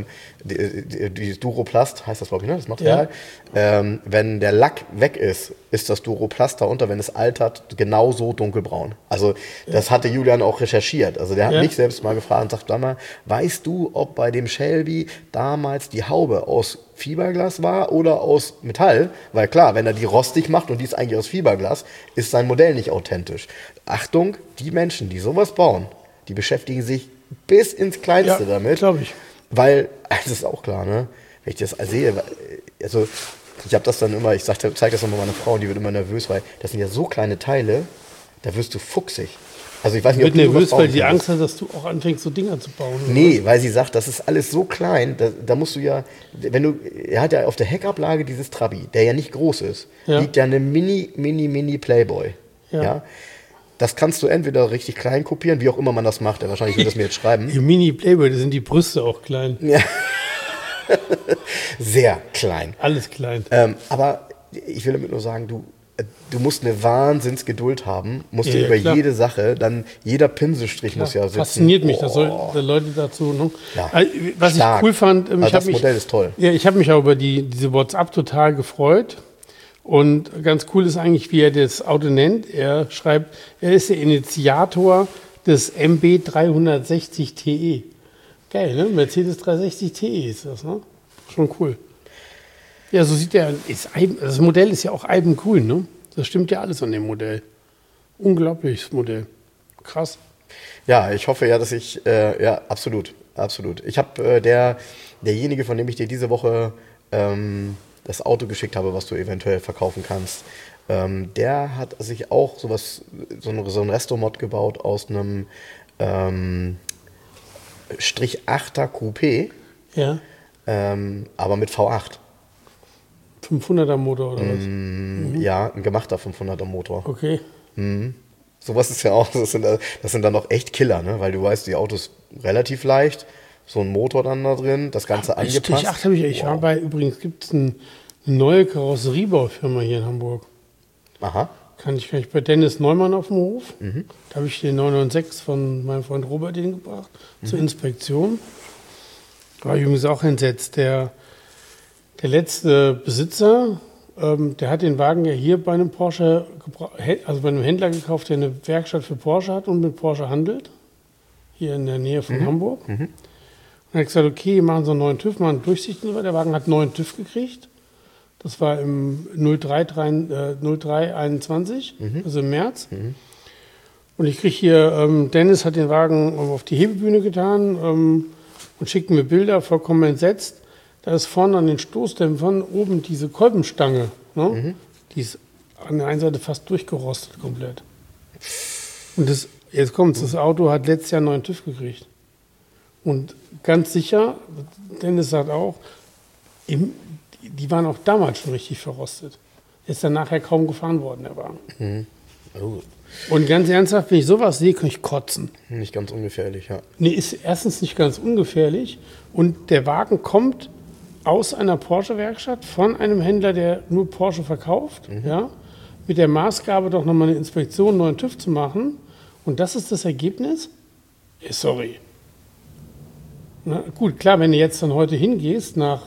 die Duroplast, heißt das glaube ich, ne, das Material, wenn der Lack weg ist das Duroplast darunter, wenn es altert, genauso dunkelbraun. Also das hatte Julian auch recherchiert. Also der hat mich selbst mal gefragt und sagt, sag mal, weißt du, ob bei dem Shelby damals die Haube aus Fiberglas war oder aus Metall? Weil klar, wenn er die rostig macht und die ist eigentlich aus Fiberglas, ist sein Modell nicht authentisch. Achtung, die Menschen, die sowas bauen, die beschäftigen sich bis ins Kleinste damit. Glaube ich. Weil, das ist auch klar, ne? Wenn ich das sehe, also ich habe das dann immer, ich zeige das nochmal meiner Frau und die wird immer nervös, weil das sind ja so kleine Teile, da wirst du fuchsig. Also ich weiß nicht, ob du nervös, weil die Angst hat, dass du auch anfängst, so Dinger zu bauen. Nee, weil sie sagt, das ist alles so klein, da musst du ja, er hat ja auf der Heckablage dieses Trabi, der ja nicht groß ist, liegt ja eine Mini Playboy. Ja. Das kannst du entweder richtig klein kopieren, wie auch immer man das macht. Wahrscheinlich wird das mir jetzt schreiben. Die Mini-Playboy, da sind die Brüste auch klein. Ja. Sehr klein. Alles klein. Aber ich will damit nur sagen, du musst eine Wahnsinnsgeduld haben, musst dir über jede Sache, dann jeder Pinselstrich muss ja sitzen. Fasziniert mich, dass Leute dazu... Ne? Ja. Was Stark. ich cool fand... das Modell ist toll. Ja, ich habe mich auch über diese WhatsApp total gefreut. Und ganz cool ist eigentlich, wie er das Auto nennt. Er schreibt, er ist der Initiator des MB 360 TE. Geil, ne? Mercedes 360 TE ist das, ne? Schon cool. Ja, so sieht der, das Modell ist ja auch eibengrün, ne? Das stimmt ja alles an dem Modell. Unglaubliches Modell. Krass. Ja, ich hoffe ja, dass ich, absolut. Ich habe derjenige, von dem ich dir diese Woche das Auto geschickt habe, was du eventuell verkaufen kannst, der hat sich auch so ein Restomod gebaut aus einem Strich 8er Coupé, aber mit V8. 500er Motor oder was? Ja, ein gemachter 500er Motor. Okay. Sowas ist ja auch, das sind dann auch echt Killer, ne? Weil du weißt, die Autos relativ leicht, so ein Motor dann da drin, das Ganze angepasst. Strich 8 habe ich war bei, übrigens gibt es eine neue Karosseriebaufirma hier in Hamburg. Aha. Kann ich bei Dennis Neumann auf dem Hof. Da habe ich den 996 von meinem Freund Robert hingebracht zur Inspektion. War ich übrigens auch entsetzt. Der letzte Besitzer, der hat den Wagen ja hier bei einem Porsche, also bei einem Händler gekauft, der eine Werkstatt für Porsche hat und mit Porsche handelt. Hier in der Nähe von Hamburg. Und er hat gesagt, okay, machen Sie einen neuen TÜV, machen Durchsicht und so weiter. Der Wagen hat einen neuen TÜV gekriegt. Das war im 03/21, also im März. Und ich kriege hier, Dennis hat den Wagen auf die Hebebühne getan und schickt mir Bilder, vollkommen entsetzt. Da ist vorne an den Stoßdämpfern oben diese Kolbenstange. Ne? Die ist an der einen Seite fast durchgerostet komplett. Und jetzt kommt's, das Auto hat letztes Jahr einen neuen TÜV gekriegt. Und ganz sicher, Dennis sagt auch, die waren auch damals schon richtig verrostet. Ist dann nachher kaum gefahren worden, der Wagen. Mhm. Oh. Und ganz ernsthaft, wenn ich sowas sehe, kann ich kotzen. Nicht ganz ungefährlich, ja. Nee, ist erstens nicht ganz ungefährlich. Und der Wagen kommt aus einer Porsche-Werkstatt von einem Händler, der nur Porsche verkauft, ja, mit der Maßgabe, doch nochmal eine Inspektion, einen neuen TÜV zu machen. Und das ist das Ergebnis? Sorry. Na, gut, klar, wenn du jetzt dann heute hingehst, nach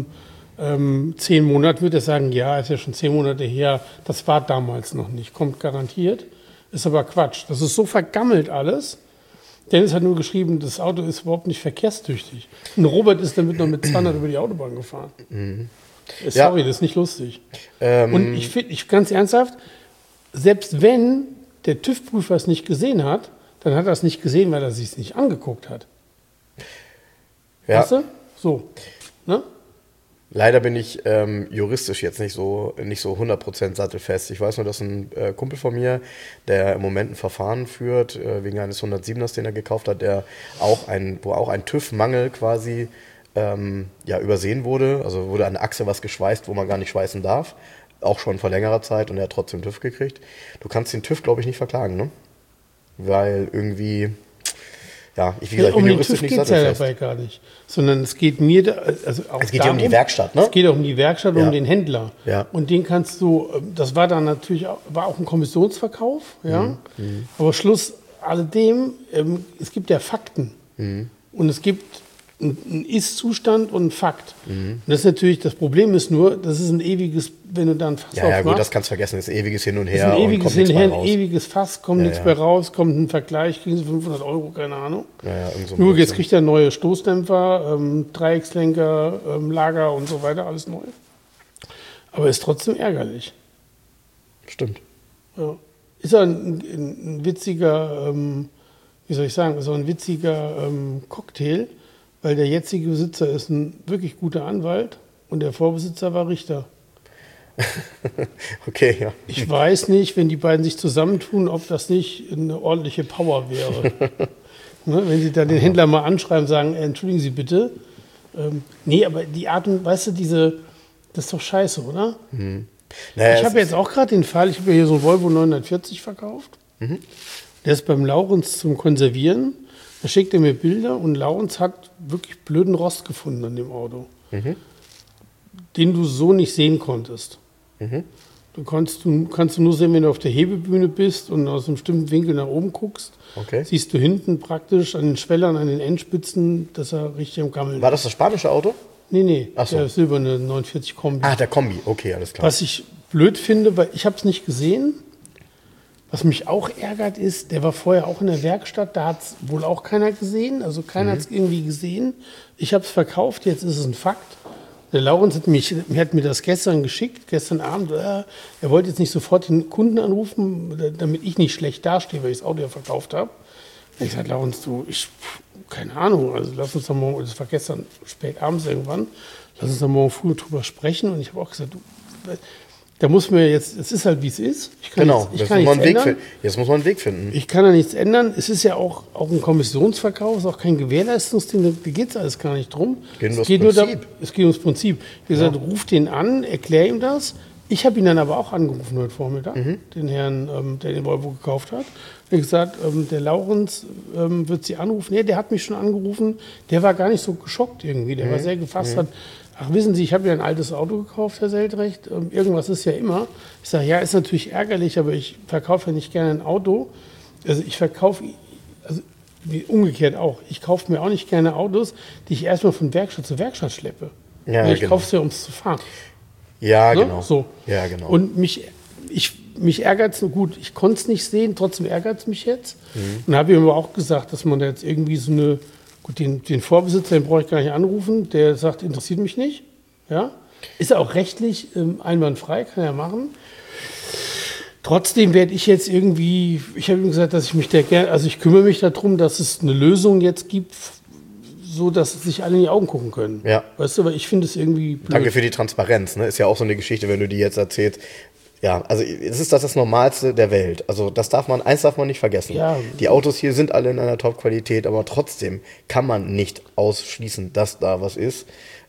10 Monaten, wird er sagen, ja, ist ja schon 10 Monate her, das war damals noch nicht, kommt garantiert. Ist aber Quatsch. Das ist so vergammelt alles. Dennis hat nur geschrieben, das Auto ist überhaupt nicht verkehrstüchtig. Und Robert ist damit noch mit 200 über die Autobahn gefahren. Sorry, das ist nicht lustig. Und ich finde, ganz ernsthaft, selbst wenn der TÜV-Prüfer es nicht gesehen hat, dann hat er es nicht gesehen, weil er es sich nicht angeguckt hat. Ja. Weißt du? So. Ne? Leider bin ich juristisch jetzt nicht so 100% sattelfest. Ich weiß nur, dass ein Kumpel von mir, der im Moment ein Verfahren führt, wegen eines 107ers, den er gekauft hat, wo auch ein TÜV-Mangel quasi übersehen wurde. Also wurde an der Achse was geschweißt, wo man gar nicht schweißen darf. Auch schon vor längerer Zeit, und er hat trotzdem TÜV gekriegt. Du kannst den TÜV, glaube ich, nicht verklagen, ne? Weil irgendwie... Ja, ich bin juristisch nicht sattelfest. Ja dabei gar nicht. Sondern es geht mir, es geht ja um die Werkstatt, ne? Es geht auch um die Werkstatt, um den Händler. Ja. Und den kannst du, das war dann natürlich auch ein Kommissionsverkauf, ja. Aber Schluss alledem, es gibt ja Fakten. Und es gibt einen Ist-Zustand und einen Fakt. Und das ist natürlich, das Problem ist nur, das ist ein ewiges, wenn du dann Fass aufmachst. Ja, gut, das kannst du vergessen, das ist ewiges Hin und Her. Das ist ein ewiges Hin und Her, ein ewiges Fass, kommt nichts mehr raus, kommt ein Vergleich, kriegen sie 500 €, keine Ahnung. So nur jetzt kriegt er neue Stoßdämpfer, Dreieckslenker, Lager und so weiter, alles neu. Aber ist trotzdem ärgerlich. Stimmt. Ja. Ist er ein witziger, wie soll ich sagen, ist er ein witziger Cocktail, weil der jetzige Besitzer ist ein wirklich guter Anwalt und der Vorbesitzer war Richter. Okay, ja. Ich weiß nicht, wenn die beiden sich zusammentun, ob das nicht eine ordentliche Power wäre. Ne, wenn sie dann den Händler mal anschreiben und sagen, entschuldigen Sie bitte. Nee, aber die Art und, weißt du, das ist doch scheiße, oder? Naja, ich habe jetzt auch gerade den Fall, ich habe hier so einen Volvo 940 verkauft. Der ist beim Laurens zum Konservieren. Da schickt er mir Bilder und Laurens hat wirklich blöden Rost gefunden an dem Auto, den du so nicht sehen konntest. Kannst du nur sehen, wenn du auf der Hebebühne bist und aus einem bestimmten Winkel nach oben guckst. Okay. Siehst du hinten praktisch an den Schwellern, an den Endspitzen, dass er richtig am Gammeln ist. War das spanische Auto? Nee, Ach so. Der silberne 940 Kombi. Ah, der Kombi, okay, alles klar. Was ich blöd finde, weil ich habe es nicht gesehen. Was mich auch ärgert ist, der war vorher auch in der Werkstatt, da hat es wohl auch keiner gesehen, also keiner hat es irgendwie gesehen. Ich habe es verkauft, jetzt ist es ein Fakt. Der Laurens hat mir das gestern geschickt, gestern Abend. Er wollte jetzt nicht sofort den Kunden anrufen, damit ich nicht schlecht dastehe, weil ich das Auto ja verkauft habe. Ich sagte, Laurens, keine Ahnung, also lass uns doch morgen, das war gestern spät abends irgendwann, lass uns doch morgen früh drüber sprechen. Und ich habe auch gesagt, da muss man jetzt, es ist halt wie es ist. Jetzt muss man einen Weg finden. Ich kann da nichts ändern. Es ist ja auch ein Kommissionsverkauf, es ist auch kein Gewährleistungsding, da geht es alles gar nicht drum. Es geht ums Prinzip. Wie gesagt, ruf den an, erklär ihm das. Ich habe ihn dann aber auch angerufen heute Vormittag, den Herrn, der den Volvo gekauft hat. Ich habe gesagt, der Laurens wird Sie anrufen. Nee, der hat mich schon angerufen. Der war gar nicht so geschockt irgendwie. Der war sehr gefasst. Ach, wissen Sie, ich habe ja ein altes Auto gekauft, Herr Seldrecht. Irgendwas ist ja immer. Ich sage, ja, ist natürlich ärgerlich, aber ich verkaufe ja nicht gerne ein Auto. Also ich verkaufe, umgekehrt auch, ich kaufe mir auch nicht gerne Autos, die ich erstmal von Werkstatt zu Werkstatt schleppe. Ja, ich kaufe es ja, um es zu fahren. Ja, ne? Genau. So. Ja, genau. Und mich ärgert es, gut, ich konnte es nicht sehen, trotzdem ärgert es mich jetzt. Und habe ihm aber auch gesagt, dass man da jetzt irgendwie so eine, gut, den Vorbesitzer, den brauche ich gar nicht anrufen, der sagt, interessiert mich nicht. Ja? Ist auch rechtlich einwandfrei, kann er machen. Trotzdem werde ich jetzt irgendwie, ich habe ihm gesagt, dass ich mich ich kümmere mich darum, dass es eine Lösung jetzt gibt, so dass sich alle in die Augen gucken können. Ja. Weißt du, weil ich finde es irgendwie blöd. Danke für die Transparenz. Ne? Ist ja auch so eine Geschichte, wenn du die jetzt erzählst. Ja, also es ist das Normalste der Welt. Also eins darf man nicht vergessen. Ja. Die Autos hier sind alle in einer Top-Qualität, aber trotzdem kann man nicht ausschließen, dass da was ist.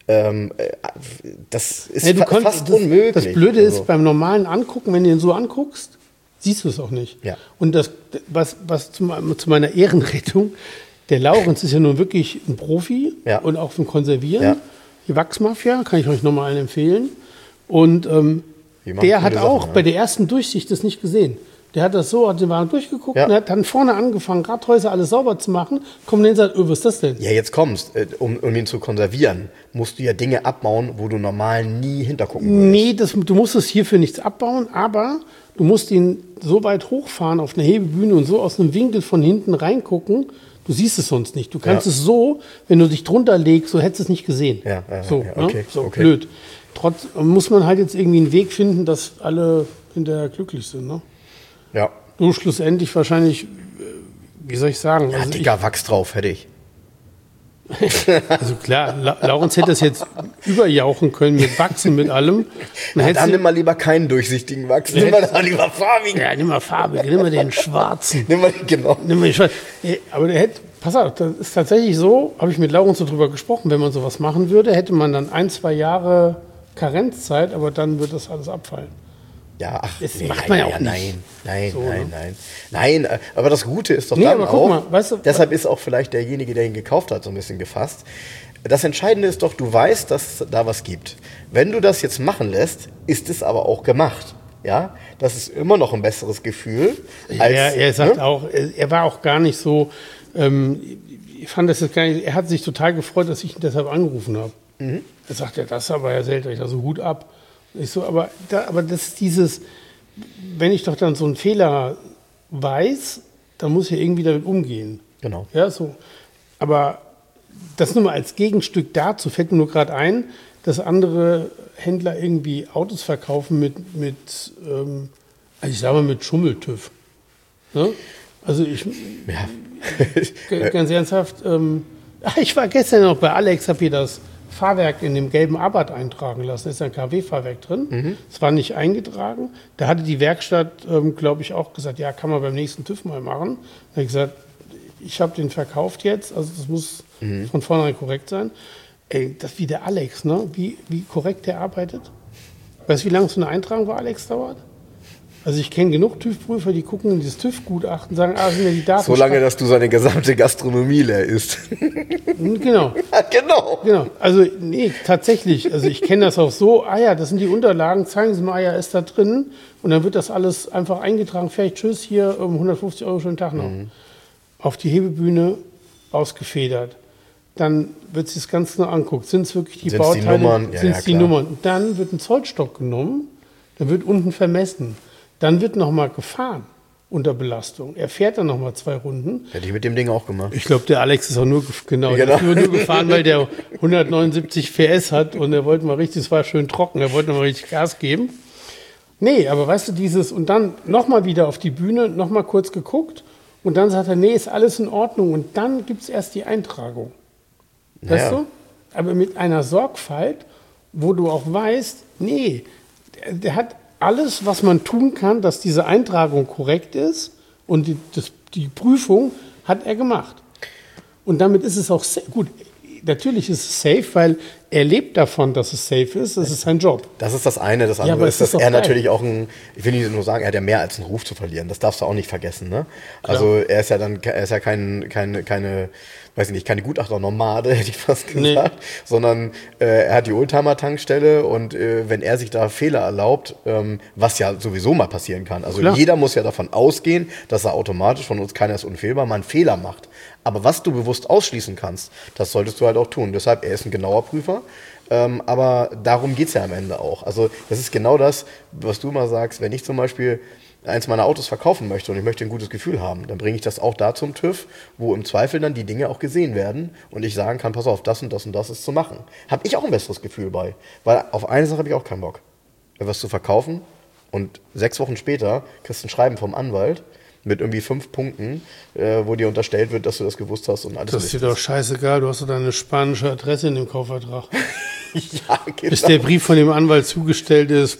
Das ist fast unmöglich. Das Blöde ist, beim normalen Angucken, wenn du ihn so anguckst, siehst du es auch nicht. Ja. Und was zu meiner Ehrenrettung, der Laurens ist ja nun wirklich ein Profi und auch vom Konservieren. Ja. Die Wachsmafia, kann ich euch nochmal allen empfehlen. Und der hat auch bei der ersten Durchsicht das nicht gesehen. Der hat das so, hat den Wagen durchgeguckt und hat dann vorne angefangen, Radhäuser alles sauber zu machen. Kommt und sagt, was ist das denn? Ja, jetzt kommst, um ihn zu konservieren, musst du ja Dinge abbauen, wo du normal nie hintergucken würdest. Nee, du musst es hierfür nichts abbauen, aber du musst ihn so weit hochfahren auf eine Hebebühne und so aus einem Winkel von hinten reingucken. Du siehst es sonst nicht. Du kannst es so, wenn du dich drunter legst, so hättest du es nicht gesehen. Okay. Blöd. Muss man halt jetzt irgendwie einen Weg finden, dass alle hinterher glücklich sind, ne? Ja. Du schlussendlich wahrscheinlich, wie soll ich sagen? Ja, also dicker Wachs drauf, hätte ich. Also klar, Laurens hätte das jetzt überjauchen können mit Wachsen, mit allem. Dann nimm mal lieber keinen durchsichtigen Wachs, nimm mal dann lieber farbigen. Ja, nimm mal farbigen, nimm mal den schwarzen. Nimm mal den schwarzen. Aber der hätte, pass auf, das ist tatsächlich so, habe ich mit Laurens so drüber gesprochen, wenn man sowas machen würde, hätte man dann 1-2 Jahre Karenzzeit, aber dann wird das alles abfallen. Ja, das macht man ja auch nicht. Nein, aber das Gute ist doch dann auch, mal, weißt du, deshalb ist auch vielleicht derjenige, der ihn gekauft hat, so ein bisschen gefasst. Das Entscheidende ist doch, du weißt, dass da was gibt. Wenn du das jetzt machen lässt, ist es aber auch gemacht. Ja, das ist immer noch ein besseres Gefühl. Als, er sagt auch, er war auch gar nicht so, ich fand das jetzt gar nicht, er hat sich total gefreut, dass ich ihn deshalb angerufen habe. Mhm. Er sagt, ja, das ist aber ja selten, ich also Hut ab. Ich so, aber das ist dieses, wenn ich doch dann so einen Fehler weiß, dann muss ich irgendwie damit umgehen. Genau. Ja, so. Aber das nur mal als Gegenstück dazu fällt mir nur gerade ein, dass andere Händler irgendwie Autos verkaufen mit ich sag mal, mit Schummeltüv. Ne? Also ganz ernsthaft, ich war gestern noch bei Alex, habe hier das Fahrwerk in dem gelben Abarth eintragen lassen. Da ist ein KW-Fahrwerk drin. Es war nicht eingetragen. Da hatte die Werkstatt, glaube ich, auch gesagt, ja, kann man beim nächsten TÜV mal machen. Da habe ich gesagt, ich habe den verkauft jetzt, also das muss von vornherein korrekt sein. Ey, das wie der Alex, ne? Wie korrekt der arbeitet. Weißt du, wie lange so eine Eintragung bei Alex dauert? Also ich kenne genug TÜV-Prüfer, die gucken in dieses TÜV-Gutachten und sagen, sind ja die Daten. So lange, dass du seine gesamte Gastronomie leer isst. Genau. Genau. Also nee, tatsächlich. Also ich kenne das auch so, das sind die Unterlagen, zeigen Sie mal, ist da drin. Und dann wird das alles einfach eingetragen, fertig, tschüss, hier 150 €, schönen Tag noch. Auf die Hebebühne ausgefedert. Dann wird sich das Ganze nur anguckt. Sind es wirklich die Bauteile? Sind es die Nummern? Und dann wird ein Zollstock genommen, dann wird unten vermessen. Dann wird nochmal gefahren unter Belastung. Er fährt dann nochmal 2 Runden. Hätte ich mit dem Ding auch gemacht. Ich glaube, der Alex ist auch nur gefahren, weil der 179 PS hat und er wollte mal richtig, es war schön trocken, er wollte mal richtig Gas geben. Nee, aber weißt du, und dann nochmal wieder auf die Bühne, nochmal kurz geguckt und dann sagt er, nee, ist alles in Ordnung und dann gibt es erst die Eintragung. Weißt du? Aber mit einer Sorgfalt, wo du auch weißt, nee, der hat alles, was man tun kann, dass diese Eintragung korrekt ist und die Prüfung hat er gemacht. Und damit ist es auch gut. Natürlich ist es safe, weil er lebt davon, dass es safe ist. Das ist sein Job. Das ist das eine. Das andere ist, dass er natürlich auch ich will nicht nur sagen, er hat ja mehr als einen Ruf zu verlieren. Das darfst du auch nicht vergessen. Ne? Also er ist ja keine Gutachternomade, hätte ich fast gesagt, sondern er hat die Oldtimer-Tankstelle und wenn er sich da Fehler erlaubt, was ja sowieso mal passieren kann. Also jeder muss ja davon ausgehen, dass er automatisch, von uns keiner ist unfehlbar, mal einen Fehler macht. Aber was du bewusst ausschließen kannst, das solltest du halt auch tun. Deshalb, er ist ein genauer Prüfer. Aber darum geht es ja am Ende auch. Also das ist genau das, was du immer sagst, wenn ich zum Beispiel eins meiner Autos verkaufen möchte und ich möchte ein gutes Gefühl haben, dann bringe ich das auch da zum TÜV, wo im Zweifel dann die Dinge auch gesehen werden und ich sagen kann, pass auf, das und das und das ist zu machen. Habe ich auch ein besseres Gefühl bei. Weil auf eine Sache habe ich auch keinen Bock. Etwas zu verkaufen und 6 Wochen später kriegst du ein Schreiben vom Anwalt mit irgendwie 5 Punkten, wo dir unterstellt wird, dass du das gewusst hast und alles. Das ist dir doch scheißegal, du hast doch deine spanische Adresse in dem Kaufvertrag. Ja, genau. Bis der Brief von dem Anwalt zugestellt ist,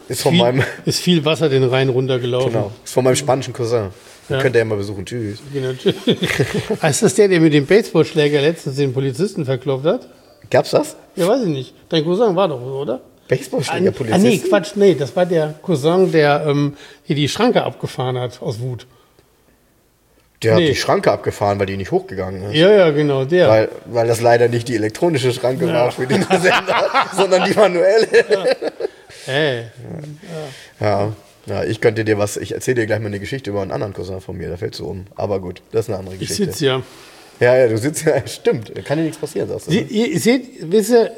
Ist von meinem, ist viel Wasser den Rhein runtergelaufen. genau, ist von meinem spanischen Cousin. Den Ja. könnt ihr ja mal besuchen. Tschüss. Genau. Ist das der mit dem Baseballschläger letztens den Polizisten verkloppt hat? Gab's das? Ja, weiß ich nicht. Dein Cousin war doch so, oder? Baseballschläger, Nee, Polizisten? Quatsch, nee, das war der Cousin, der hier die Schranke abgefahren hat aus Wut. Der hat Nee. die Schranke abgefahren, weil die nicht hochgegangen ist. Ja, ja, genau, der. Weil das leider nicht die elektronische Schranke war für den Sender, sondern die manuelle. Hey. Ja. Ja, ich erzähle dir gleich mal eine Geschichte über einen anderen Cousin von mir, da fällst du um. Aber gut, das ist eine andere Ich Geschichte. sitze ja. Ja, du sitzt ja, stimmt, da kann dir nichts passieren, sagst du. Ne? Ihr seht, wisst ihr,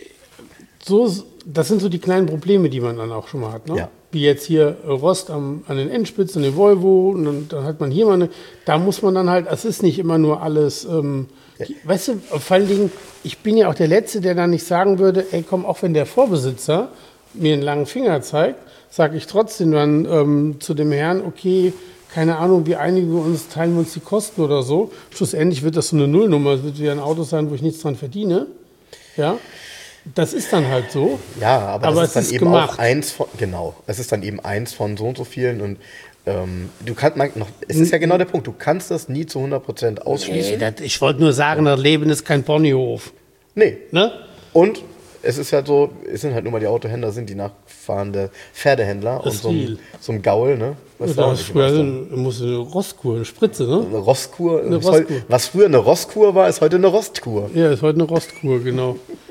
das sind so die kleinen Probleme, die man dann auch schon mal hat. Ne? Ja. Wie jetzt hier Rost an den Endspitzen, den Volvo, und dann hat man hier mal eine, da muss man dann halt, es ist nicht immer nur alles, weißt du, vor allen Dingen, ich bin ja auch der Letzte, der dann nicht sagen würde, ey komm, auch wenn der Vorbesitzer mir einen langen Finger zeigt, sage ich trotzdem dann zu dem Herrn, okay, keine Ahnung, wir einigen uns, teilen wir uns die Kosten oder so. Schlussendlich wird das so eine Nullnummer, es wird wieder ein Auto sein, wo ich nichts dran verdiene. Ja, das ist dann halt so. Ja, aber das ist dann eben gemacht. auch eins von, genau, es ist dann eben eins von so und so vielen und du kannst es ist ja genau der Punkt, du kannst das nie zu 100% ausschließen. Nee, ich wollte nur sagen, das Leben ist kein Ponyhof. Nee. Ne? Und es ist halt so, es sind halt nur mal die Autohändler, sind die nachfahrende Pferdehändler und so ein Gaul, ne? Was Da ist früher musste eine Rostkur, eine Spritze, ne? eine Rostkur. Eine Rostkur. Was früher eine Rostkur war, ist heute eine Rostkur. Ja, ist heute eine Rostkur, genau.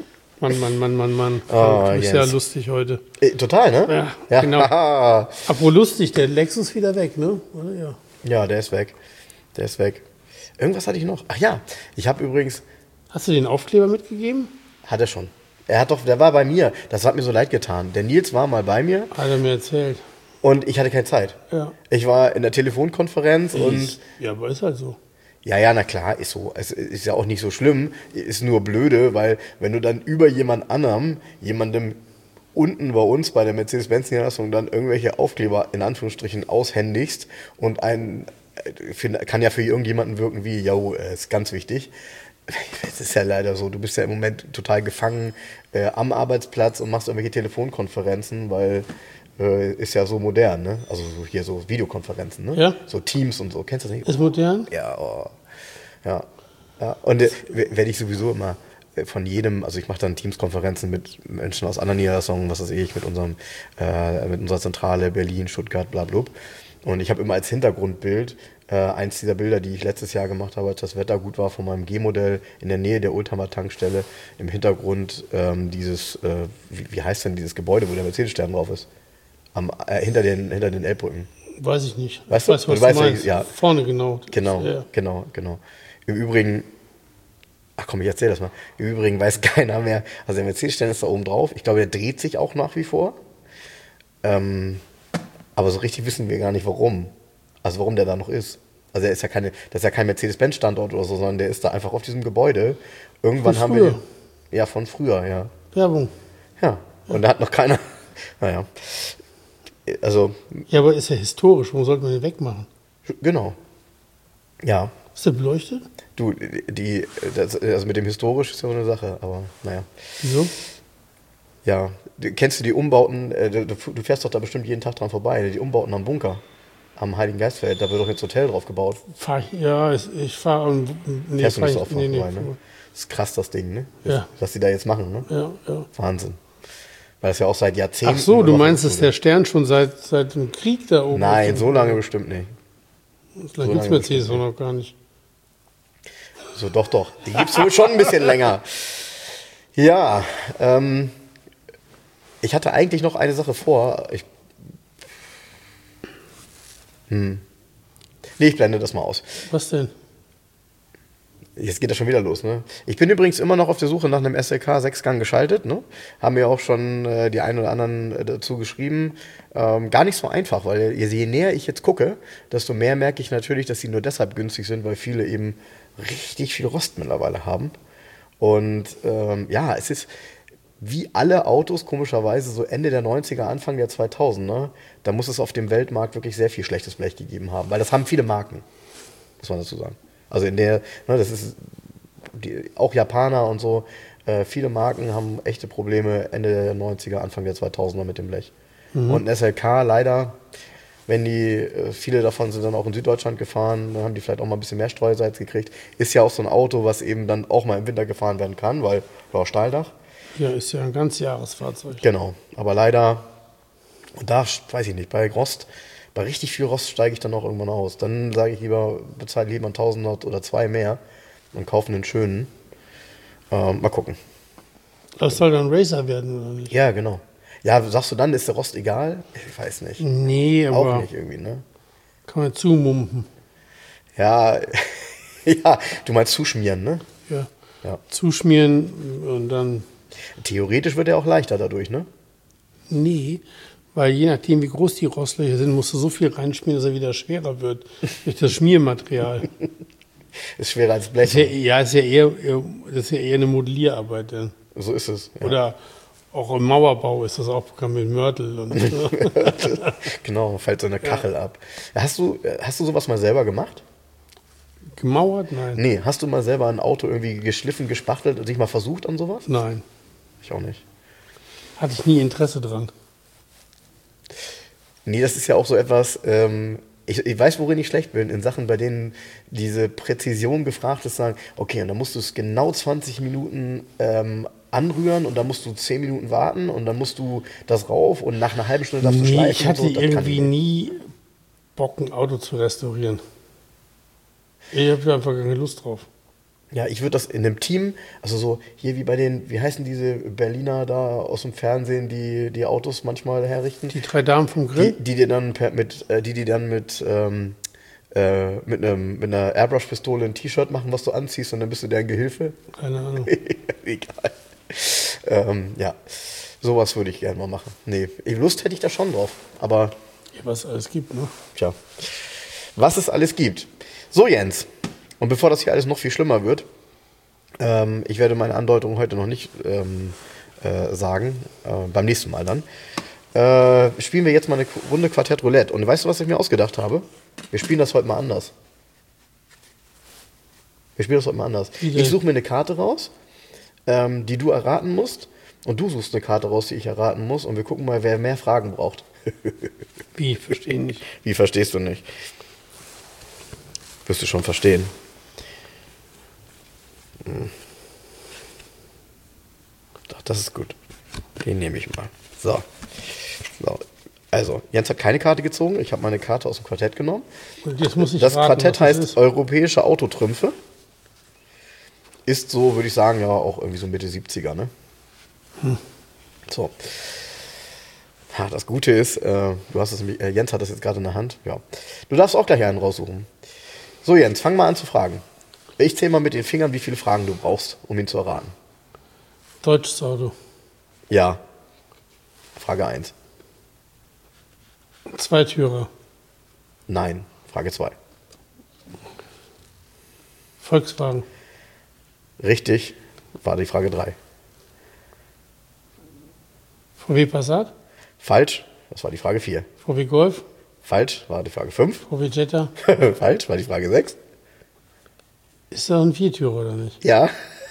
Mann. Oh, du bist Jens. ja lustig heute. Total, ne? Ja, genau. Haha. Apropos lustig, der Lexus wieder weg, ne? Oder? Ja. Ja, der ist weg. Der ist weg. Irgendwas hatte ich noch. Ach ja, ich habe übrigens, Hast du den Aufkleber mitgegeben? hat er schon. Der war bei mir. Das hat mir so leid getan. Der Nils war mal bei mir Hat er mir erzählt. und ich hatte keine Zeit. Ja. Ich war in der Telefonkonferenz und Ja, aber ist halt so. ja, na klar, ist so. Es ist ja auch nicht so schlimm, ist nur blöde, weil wenn du dann über jemandem unten bei uns bei der Mercedes-Benz-Niederlassung dann irgendwelche Aufkleber in Anführungsstrichen aushändigst und kann ja für irgendjemanden wirken wie, ist ganz wichtig. Es ist ja leider so, du bist ja im Moment total gefangen am Arbeitsplatz und machst irgendwelche Telefonkonferenzen, weil ist ja so modern, ne? Also hier so Videokonferenzen, ne? Ja. So Teams und so. Kennst du das nicht? Ist modern? Ja, oh. Ja. Und werde ich sowieso immer von jedem, also ich mache dann Teams-Konferenzen mit Menschen aus anderen Niederlassungen, was weiß ich, mit unserer Zentrale Berlin, Stuttgart, blablabla. Und ich habe immer als Hintergrundbild eins dieser Bilder, die ich letztes Jahr gemacht habe, als das Wetter gut war, von meinem G-Modell in der Nähe der Oldtimer-Tankstelle. Im Hintergrund wie heißt denn dieses Gebäude, wo der Mercedes-Stern drauf ist? Hinter den Elbbrücken. Weiß ich nicht. Weißt du? Ich weiß, was Du weißt du meinst. ja. Vorne genau. Genau, Ja. genau. Im Übrigen, ach komm, ich erzähl das mal. Im Übrigen weiß keiner mehr, also der Mercedes-Stern ist da oben drauf. Ich glaube, der dreht sich auch nach wie vor. Aber so richtig wissen wir gar nicht, warum. Also warum der da noch ist. Also das ist ja kein Mercedes-Benz-Standort oder so, sondern der ist da einfach auf diesem Gebäude. Irgendwann Von haben früher. wir den, ja, von früher, ja. Werbung. Ja, und da hat noch keiner, naja. Also, Ja, aber ist ja historisch. Warum sollte man den wegmachen? genau. Ja. Ist der beleuchtet? Du, also mit dem historisch ist ja so eine Sache, aber naja. Wieso? Ja, kennst du die Umbauten, du fährst doch da bestimmt jeden Tag dran vorbei, die Umbauten am Bunker, am Heiligen Geistfeld, da wird doch jetzt Hotel drauf gebaut. Ich fahre. Nee, Fährst du nicht so fahr oft ich- nee, vorbei, ne? Das ist krass, das Ding, ne? Ja. Was die da jetzt machen, ne? Ja. Wahnsinn. Weil das ja auch seit Jahrzehnten... Ach so, du überwacht meinst, dass wurde. der Stern schon seit dem Krieg da oben Nein, ist? so lange bestimmt nicht. Vielleicht so gibt es lange Mercedes bestimmt auch noch gar nicht. So, doch. Die gibt's wohl schon ein bisschen länger. Ja, ich hatte eigentlich noch eine Sache vor. Nee, ich blende das mal aus. Was denn? Jetzt geht das schon wieder los, ne? Ich bin übrigens immer noch auf der Suche nach einem SLK 6-Gang geschaltet, ne? Haben mir auch schon die einen oder anderen dazu geschrieben. Gar nicht so einfach, weil je näher ich jetzt gucke, desto mehr merke ich natürlich, dass sie nur deshalb günstig sind, weil viele eben richtig viel Rost mittlerweile haben. Und es ist wie alle Autos komischerweise so Ende der 90er, Anfang der 2000er, da muss es auf dem Weltmarkt wirklich sehr viel schlechtes Blech gegeben haben, weil das haben viele Marken, muss man dazu sagen. Also das ist auch Japaner und so, viele Marken haben echte Probleme Ende der 90er, Anfang der 2000er mit dem Blech. Und ein SLK leider, wenn die, viele davon sind dann auch in Süddeutschland gefahren, dann haben die vielleicht auch mal ein bisschen mehr Streusalz gekriegt. Ist ja auch so ein Auto, was eben dann auch mal im Winter gefahren werden kann, weil, ja, Stahldach. Ja, ist ja ein ganz Jahresfahrzeug. Genau, aber leider, und da weiß ich nicht, bei Rost, bei richtig viel Rost steige ich dann auch irgendwann aus. Dann sage ich lieber, bezahle lieber einen Tausender oder zwei mehr und kaufe einen schönen. Mal gucken. Das soll dann Racer werden, oder nicht? Ja, genau. Ja, sagst du dann, ist der Rost egal? Ich weiß nicht. Nee, aber Auch nicht irgendwie, ne? kann man zumumpen. Ja, ja, du meinst zuschmieren, ne? Ja. Ja. Zuschmieren und dann. Theoretisch wird er auch leichter dadurch, ne? Nee, weil je nachdem, wie groß die Rostlöcher sind, musst du so viel reinschmieren, dass er wieder schwerer wird. Durch das Schmiermaterial. Ist schwerer als Blech. Das ist ja eher eine Modellierarbeit. Dann. So ist es. Ja. Oder auch im Mauerbau ist das auch bekannt mit Mörtel. Und Genau, fällt so eine Kachel ab. Hast du sowas mal selber gemacht? Gemauert? Nein. Nee, hast du mal selber ein Auto irgendwie geschliffen, gespachtelt und dich mal versucht an sowas? Nein. Ich auch nicht. Hatte ich nie Interesse dran. Nee, das ist ja auch so etwas, ich weiß, worin ich schlecht bin, in Sachen, bei denen diese Präzision gefragt ist, sagen, okay, und dann musst du es genau 20 Minuten anrühren und dann musst du 10 Minuten warten und dann musst du das rauf und nach einer halben Stunde darfst du schleifen. Ich hatte und so. irgendwie nie Bock, ein Auto zu restaurieren. Ich habe einfach keine Lust drauf. Ja, ich würde das in einem Team, also so hier wie bei den, wie heißen diese Berliner da aus dem Fernsehen, die Autos manchmal herrichten? Die drei Damen vom Grill? Die dir dann mit einer Airbrush-Pistole ein T-Shirt machen, was du anziehst und dann bist du deren Gehilfe. Keine Ahnung. Egal. Ja, sowas würde ich gerne mal machen. Nee, Lust hätte ich da schon drauf, aber Ja, was es alles gibt, ne? tja, was es alles gibt. So, Jens, und bevor das hier alles noch viel schlimmer wird, ich werde meine Andeutung heute noch nicht sagen, beim nächsten Mal dann, spielen wir jetzt mal eine Runde Quartett Roulette. Und weißt du, was ich mir ausgedacht habe? Wir spielen das heute mal anders. Ich suche mir eine Karte raus, die du erraten musst. Und du suchst eine Karte raus, die ich erraten muss. Und wir gucken mal, wer mehr Fragen braucht. Wie? Verstehe nicht. Wie verstehst du nicht? Wirst du schon verstehen. Doch, das ist gut. Den nehme ich mal. So. Also, Jens hat keine Karte gezogen. Ich habe meine Karte aus dem Quartett genommen. Und jetzt muss ich Das raten, Quartett was das heißt ist. Europäische Autotrümpfe. Ist so, würde ich sagen, ja, auch irgendwie so Mitte 70er, ne? So. Ja, das Gute ist, Jens hat das jetzt gerade in der Hand. Ja. Du darfst auch gleich einen raussuchen. So, Jens, fang mal an zu fragen. Ich zähle mal mit den Fingern, wie viele Fragen du brauchst, um ihn zu erraten. Deutsches Auto. Ja. Frage 1. Zweitürer. Nein. Frage 2. Volkswagen. Richtig. War die Frage 3. VW Passat. Falsch. Das war die Frage 4. VW Golf. Falsch. War die Frage 5. VW Jetta. Falsch. War die Frage 6. Ist das ein Viertürer oder nicht? Ja.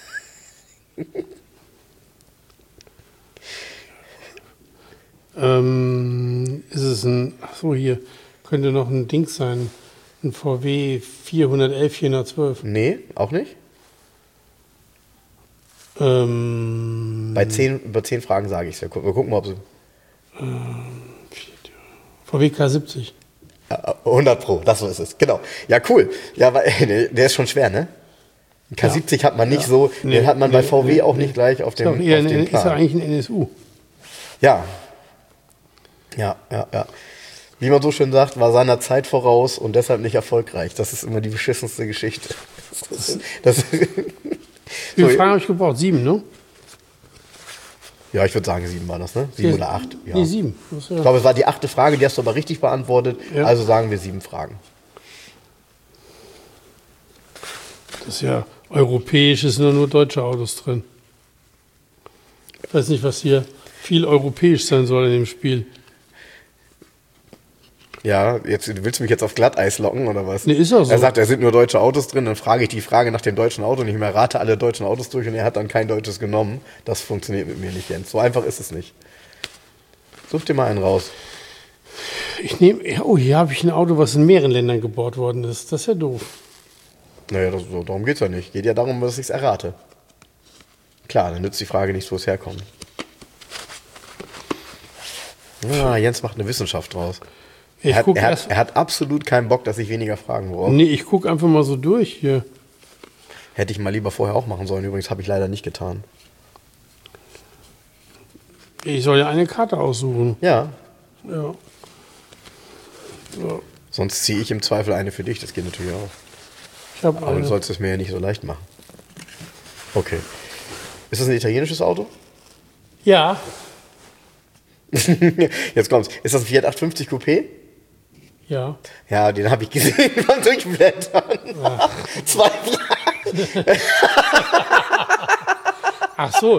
Ist es ein, ach so, hier könnte noch ein Ding sein, ein VW 411, 412. Nee, auch nicht. Bei 10 Fragen sage ich es. Wir gucken mal, ob sie... VW K70. 100 Pro, das so ist es. Genau. Ja, cool. Ja, weil, der ist schon schwer, ne? Ein K70 hat man nicht so, den hat man bei VW auch nicht gleich auf dem, Ist, auf dem ist ja Plan. eigentlich ein NSU. Ja. Ja. Wie man so schön sagt, war seiner Zeit voraus und deshalb nicht erfolgreich. Das ist immer die beschissenste Geschichte. Wie viele Fragen habe ich gebraucht? 7, ne? Ja, ich würde sagen 7 war das, ne? 7 oder 8. Ja. Nee, 7. Ich glaube, es war die 8. Frage, die hast du aber richtig beantwortet. Ja. Also sagen wir 7 Fragen. Das ist ja europäisch, es sind nur deutsche Autos drin. Ich weiß nicht, was hier viel europäisch sein soll in dem Spiel. Ja, willst du mich jetzt auf Glatteis locken oder was? Nee, ist auch so. Er sagt, da sind nur deutsche Autos drin, dann frage ich die Frage nach dem deutschen Auto nicht mehr, rate alle deutschen Autos durch und er hat dann kein deutsches genommen. Das funktioniert mit mir nicht, Jens. So einfach ist es nicht. Such dir mal einen raus. Hier habe ich ein Auto, was in mehreren Ländern gebaut worden ist. Das ist ja doof. Naja, darum geht es ja nicht. Geht ja darum, dass ich es errate. Klar, dann nützt die Frage nicht, wo es herkommt. Ja, Jens macht eine Wissenschaft draus. Er hat absolut keinen Bock, dass ich weniger fragen brauche. Nee, ich gucke einfach mal so durch hier. Hätte ich mal lieber vorher auch machen sollen. Übrigens habe ich leider nicht getan. Ich soll ja eine Karte aussuchen. Ja. Ja. So. Sonst ziehe ich im Zweifel eine für dich. Das geht natürlich auch. Aber du sollst es mir ja nicht so leicht machen. Okay. Ist das ein italienisches Auto? Ja. Jetzt kommt's. Ist das ein Fiat 850 Coupé? Ja. Ja, den habe ich gesehen beim Durchblättern. Ja. 2 Fragen. Ach so.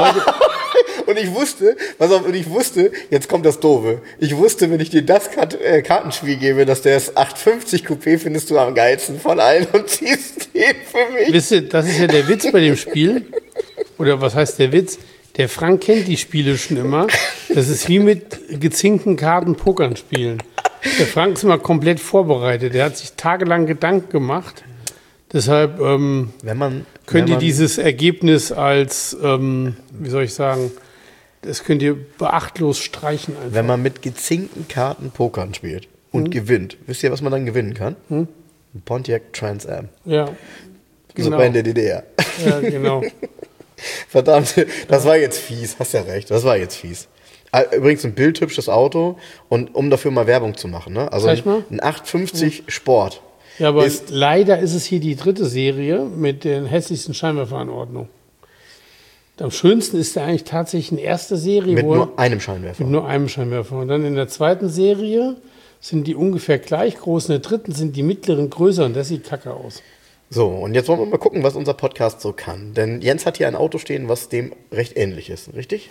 Und ich wusste, jetzt kommt das Doofe. Ich wusste, wenn ich dir das Kartenspiel gebe, dass der 850 Coupé findest du am geilsten von allen und ziehst den für mich. Wisst ihr, das ist ja der Witz bei dem Spiel. Oder was heißt der Witz? Der Frank kennt die Spiele schon immer. Das ist wie mit gezinkten Karten Pokern spielen. Der Frank ist immer komplett vorbereitet. Der hat sich tagelang Gedanken gemacht. Deshalb könnt ihr dieses Ergebnis als, wie soll ich sagen, das könnt ihr beachtlos streichen einfach. Wenn man mit gezinkten Karten Pokern spielt und gewinnt, wisst ihr, was man dann gewinnen kann? Ein Pontiac Trans Am. Ja, genau. So bei in der DDR. Ja, genau. Verdammt, das war jetzt fies, hast ja recht, das war jetzt fies. Übrigens ein bildhübsches Auto und um dafür mal Werbung zu machen, ne? Also ein 850 Sport. Ja, aber leider ist es hier die 3. Serie mit den hässlichsten Scheinwerferanordnungen. Am schönsten ist der eigentlich tatsächlich eine erste Serie. Mit nur einem Scheinwerfer. Mit nur einem Scheinwerfer. Und dann in der 2. Serie sind die ungefähr gleich groß. In der 3. sind die mittleren größer und das sieht kacke aus. So, und jetzt wollen wir mal gucken, was unser Podcast so kann. Denn Jens hat hier ein Auto stehen, was dem recht ähnlich ist, richtig?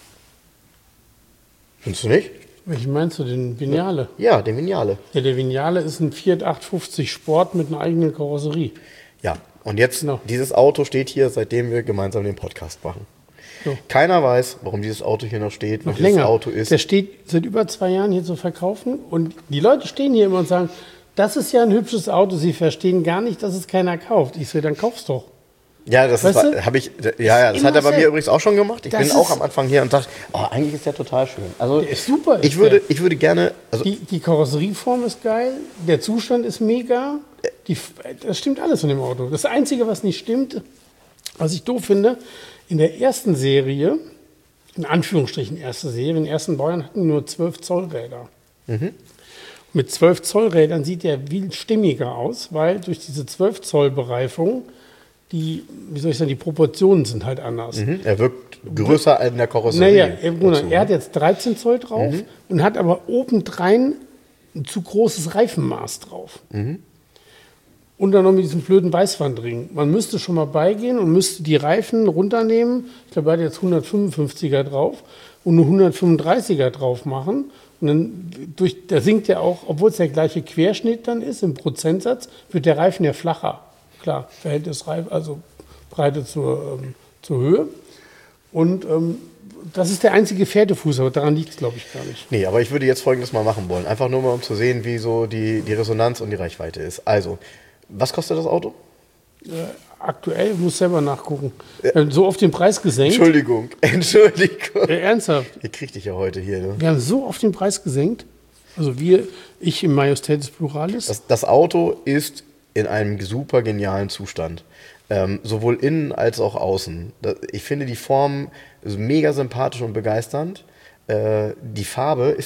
Findest du nicht? Welchen meinst du, den Vignale? Ja, den Vignale. Ja, der Vignale ist ein Fiat 850 Sport mit einer eigenen Karosserie. Ja, und jetzt, dieses Auto steht hier, seitdem wir gemeinsam den Podcast machen. So. Keiner weiß, warum dieses Auto hier noch steht, noch länger. Dieses Auto ist. Der steht seit über 2 Jahren hier zu verkaufen und die Leute stehen hier immer und sagen, das ist ja ein hübsches Auto, sie verstehen gar nicht, dass es keiner kauft. Ich so, dann kauf's doch. Ja, das hat er bei mir übrigens auch schon gemacht. Ich bin auch am Anfang hier und dachte, eigentlich ist der total schön. Also der ist super. Ich würde gerne. Also die Karosserieform ist geil, der Zustand ist mega. Das stimmt alles in dem Auto. Das Einzige, was nicht stimmt, was ich doof finde, in der ersten Serie, in Anführungsstrichen erste Serie, in den ersten Baujahren hatten nur 12 Zoll Räder. Mit 12 Zoll Rädern sieht der viel stimmiger aus, weil durch diese 12 Zoll Bereifung die Proportionen sind halt anders. Er wirkt größer in der Karosserie. Naja, er hat jetzt 13 Zoll drauf und hat aber obendrein ein zu großes Reifenmaß drauf. Und dann noch mit diesem blöden Weißwandring. Man müsste schon mal beigehen und müsste die Reifen runternehmen. Ich glaube, er hat jetzt 155er drauf und nur 135er drauf machen. Und dann da sinkt ja auch, obwohl es der gleiche Querschnitt dann ist, im Prozentsatz, wird der Reifen ja flacher. Klar, Verhältnis also Breite zur Höhe. Und das ist der einzige Pferdefuß, aber daran liegt es, glaube ich, gar nicht. Nee, aber ich würde jetzt Folgendes mal machen wollen. Einfach nur mal, um zu sehen, wie so die Resonanz und die Reichweite ist. Also, was kostet das Auto? Aktuell, muss selber nachgucken. So auf den Preis gesenkt. Entschuldigung. Ernsthaft? Ihr kriegt dich ja heute hier. Ne? Wir haben so auf den Preis gesenkt. Also ich im Majestätis Pluralis. Das Auto ist in einem super genialen Zustand. Sowohl innen als auch außen. Ich finde die Form mega sympathisch und begeisternd. Die Farbe,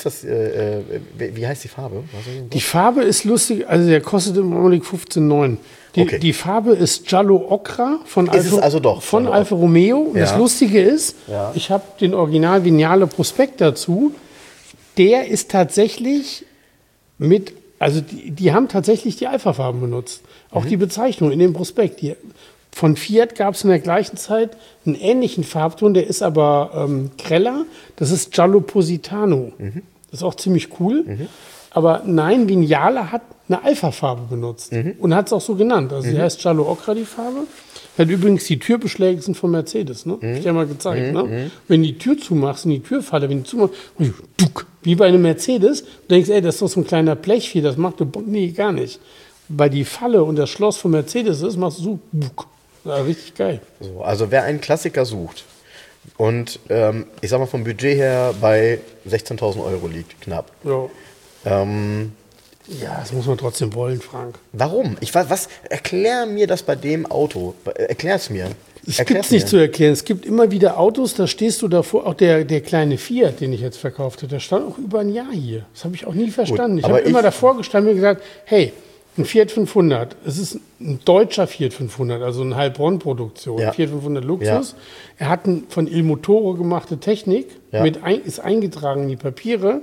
wie heißt die Farbe? Die Farbe ist lustig, also der kostet im Augenblick 15,9. Die Farbe ist Giallo Ocra von Alfa Romeo. Und das Lustige ist, ich habe den Original Vignale Prospekt dazu. Der ist tatsächlich die haben tatsächlich die Alpha-Farben benutzt. Auch die Bezeichnung in dem Prospekt. Von Fiat gab es in der gleichen Zeit einen ähnlichen Farbton, der ist aber greller. Das ist Giallo Positano. Das ist auch ziemlich cool. Aber nein, Vignale hat eine Alpha-Farbe benutzt und hat es auch so genannt. Also die heißt Giallo Ocra, die Farbe. Hat übrigens die Türbeschläge sind von Mercedes, ne? Hab ich dir mal gezeigt, ne? Wenn die Tür zumachst, in die Türfalle, wenn du zumachst, wie bei einem Mercedes, du denkst, ey, das ist doch so ein kleiner Blechvieh, das macht du, nee, gar nicht. Weil die Falle und das Schloss von Mercedes ist, machst du so, ja, richtig geil. So, also wer einen Klassiker sucht und ich sag mal vom Budget her bei 16.000 Euro liegt, knapp. Ja. Ja, das muss man trotzdem wollen, Frank. Warum? Erklär mir das bei dem Auto. Erklär es mir. Es gibt nicht zu erklären. Es gibt immer wieder Autos, da stehst du davor. Auch der kleine Fiat, den ich jetzt verkauft habe, der stand auch über ein Jahr hier. Das habe ich auch nie verstanden. Gut, ich habe immer davor gestanden und gesagt, hey, ein Fiat 500, es ist ein deutscher Fiat 500, also eine Heilbronn-Produktion, ja. Fiat 500 Luxus. Ja. Er hat von Il Motoro gemachte Technik, ja. Ist eingetragen in die Papiere.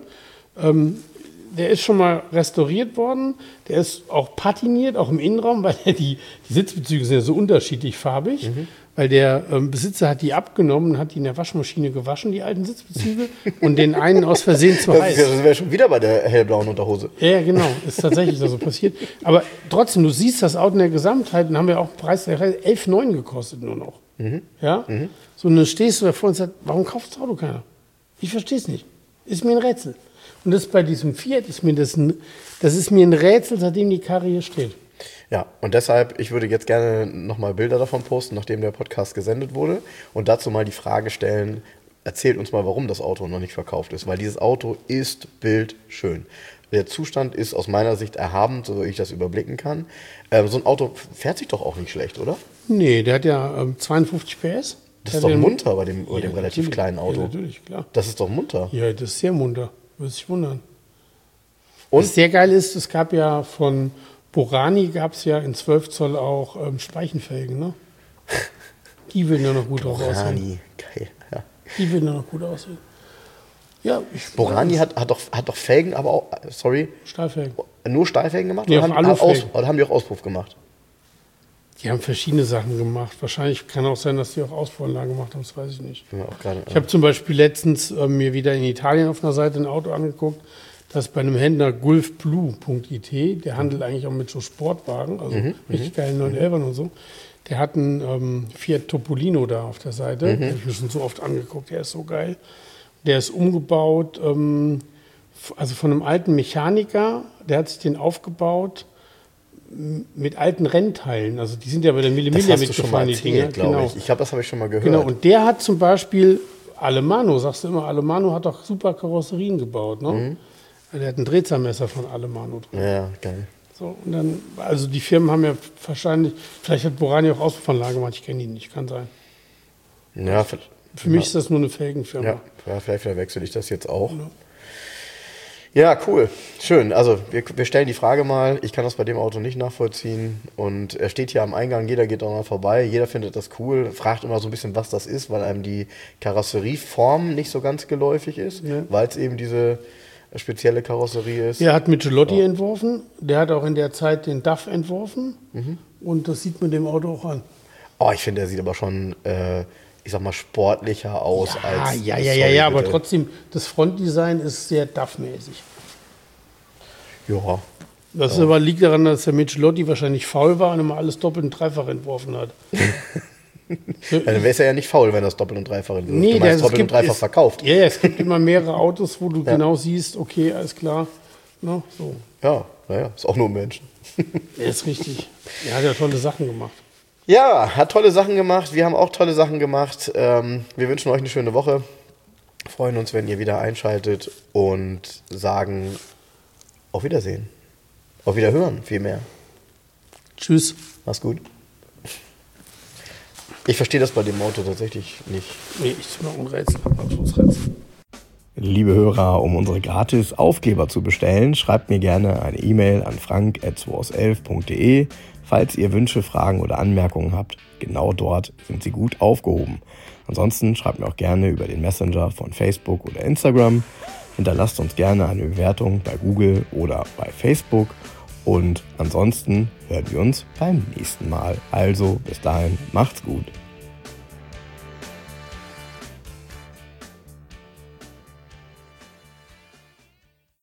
Der ist schon mal restauriert worden, der ist auch patiniert, auch im Innenraum, weil die Sitzbezüge sind ja so unterschiedlich farbig, weil der Besitzer hat die abgenommen, hat die in der Waschmaschine gewaschen, die alten Sitzbezüge, und den einen aus Versehen zu heiß. Das wäre schon wieder bei der hellblauen Unterhose. Ja, genau, ist tatsächlich so passiert. Aber trotzdem, du siehst das Auto in der Gesamtheit, dann haben wir auch einen Preis, der hat 11,9 gekostet nur noch. Ja? So, und dann stehst du davor und sagst, warum kauft das Auto keiner? Ich verstehe es nicht. Ist mir ein Rätsel. Und das bei diesem Fiat ist mir das ist mir ein Rätsel, seitdem die Karre hier steht. Ja, und deshalb, ich würde jetzt gerne nochmal Bilder davon posten, nachdem der Podcast gesendet wurde. Und dazu mal die Frage stellen, erzählt uns mal, warum das Auto noch nicht verkauft ist. Weil dieses Auto ist bildschön. Der Zustand ist aus meiner Sicht erhaben, so ich das überblicken kann. So ein Auto fährt sich doch auch nicht schlecht, oder? Nee, der hat ja 52 PS. Das ist doch munter bei dem relativ kleinen Auto. Ja, natürlich, klar. Das ist doch munter. Ja, das ist sehr munter. Würde sich wundern. Und was sehr geil ist, es gab ja von Borani gab es ja in 12 Zoll auch Speichenfelgen, ne? Die würden ja noch gut drauf aussehen. Borani, geil, ja. Die würden ja noch gut aussehen. Ja, Borani hat doch Felgen, aber auch, Stahlfelgen. Nur Stahlfelgen gemacht? Nee, oder haben die auch Auspuff gemacht? Die haben verschiedene Sachen gemacht. Wahrscheinlich kann auch sein, dass die auch Auspuffanlagen gemacht haben, das weiß ich nicht. Ich habe zum Beispiel letztens mir wieder in Italien auf einer Seite ein Auto angeguckt, das bei einem Händler gulfblue.it, der handelt eigentlich auch mit so Sportwagen, also richtig geilen 911ern und so. Der hat einen Fiat Topolino da auf der Seite, den habe ich mir schon so oft angeguckt, der ist so geil. Der ist umgebaut, also von einem alten Mechaniker, der hat sich den aufgebaut mit alten Rennteilen. Also die sind ja bei der Millimillia mitgefahren, die Dinger. Genau. Ich glaube, das habe ich schon mal gehört. Genau, und der hat zum Beispiel Alemano, sagst du immer, Alemano hat doch super Karosserien gebaut, ne? Der hat ein Drehzahlmesser von Alemano drin. Ja, geil. So, und dann, also die Firmen haben ja wahrscheinlich, vielleicht hat Borani auch Auspuffanlagen gemacht, ich kenne die nicht, kann sein. Ja, für mich ist das nur eine Felgenfirma. Ja, vielleicht verwechsel ich das jetzt auch. Ja, cool. Schön. Also wir stellen die Frage mal. Ich kann das bei dem Auto nicht nachvollziehen. Und er steht hier am Eingang. Jeder geht auch mal vorbei. Jeder findet das cool. Fragt immer so ein bisschen, was das ist, weil einem die Karosserieform nicht so ganz geläufig ist. Ja. Weil es eben diese spezielle Karosserie ist. Er hat Michelotti entworfen. Der hat auch in der Zeit den DAF entworfen. Und das sieht man dem Auto auch an. Oh, ich finde, der sieht aber schon... ich sag mal, sportlicher aus als... Ja, aber trotzdem, das Frontdesign ist sehr DAF-mäßig. Ja. Das aber liegt daran, dass der Michelotti wahrscheinlich faul war und immer alles doppelt und dreifach entworfen hat. Dann wäre es ja nicht faul, wenn das doppelt und dreifach entworfen Nee, du meinst, doppelt und dreifach verkauft. Ja, es gibt immer mehrere Autos, wo du genau siehst, okay, alles klar. Na, so. Ja, ist auch nur ein Mensch. Ja, ist richtig. Er hat ja tolle Sachen gemacht. Ja, hat tolle Sachen gemacht. Wir haben auch tolle Sachen gemacht. Wir wünschen euch eine schöne Woche. Freuen uns, wenn ihr wieder einschaltet und sagen auf Wiedersehen. Auf Wiederhören, vielmehr. Tschüss. Mach's gut. Ich verstehe das bei dem Auto tatsächlich nicht. Nee, ich mache ein Rätsel. Abschlussrätsel. Liebe Hörer, um unsere gratis Aufkleber zu bestellen, schreibt mir gerne eine E-Mail an frank@2aus11.de. Falls ihr Wünsche, Fragen oder Anmerkungen habt, genau dort sind sie gut aufgehoben. Ansonsten schreibt mir auch gerne über den Messenger von Facebook oder Instagram. Hinterlasst uns gerne eine Bewertung bei Google oder bei Facebook. Und ansonsten hören wir uns beim nächsten Mal. Also bis dahin, macht's gut.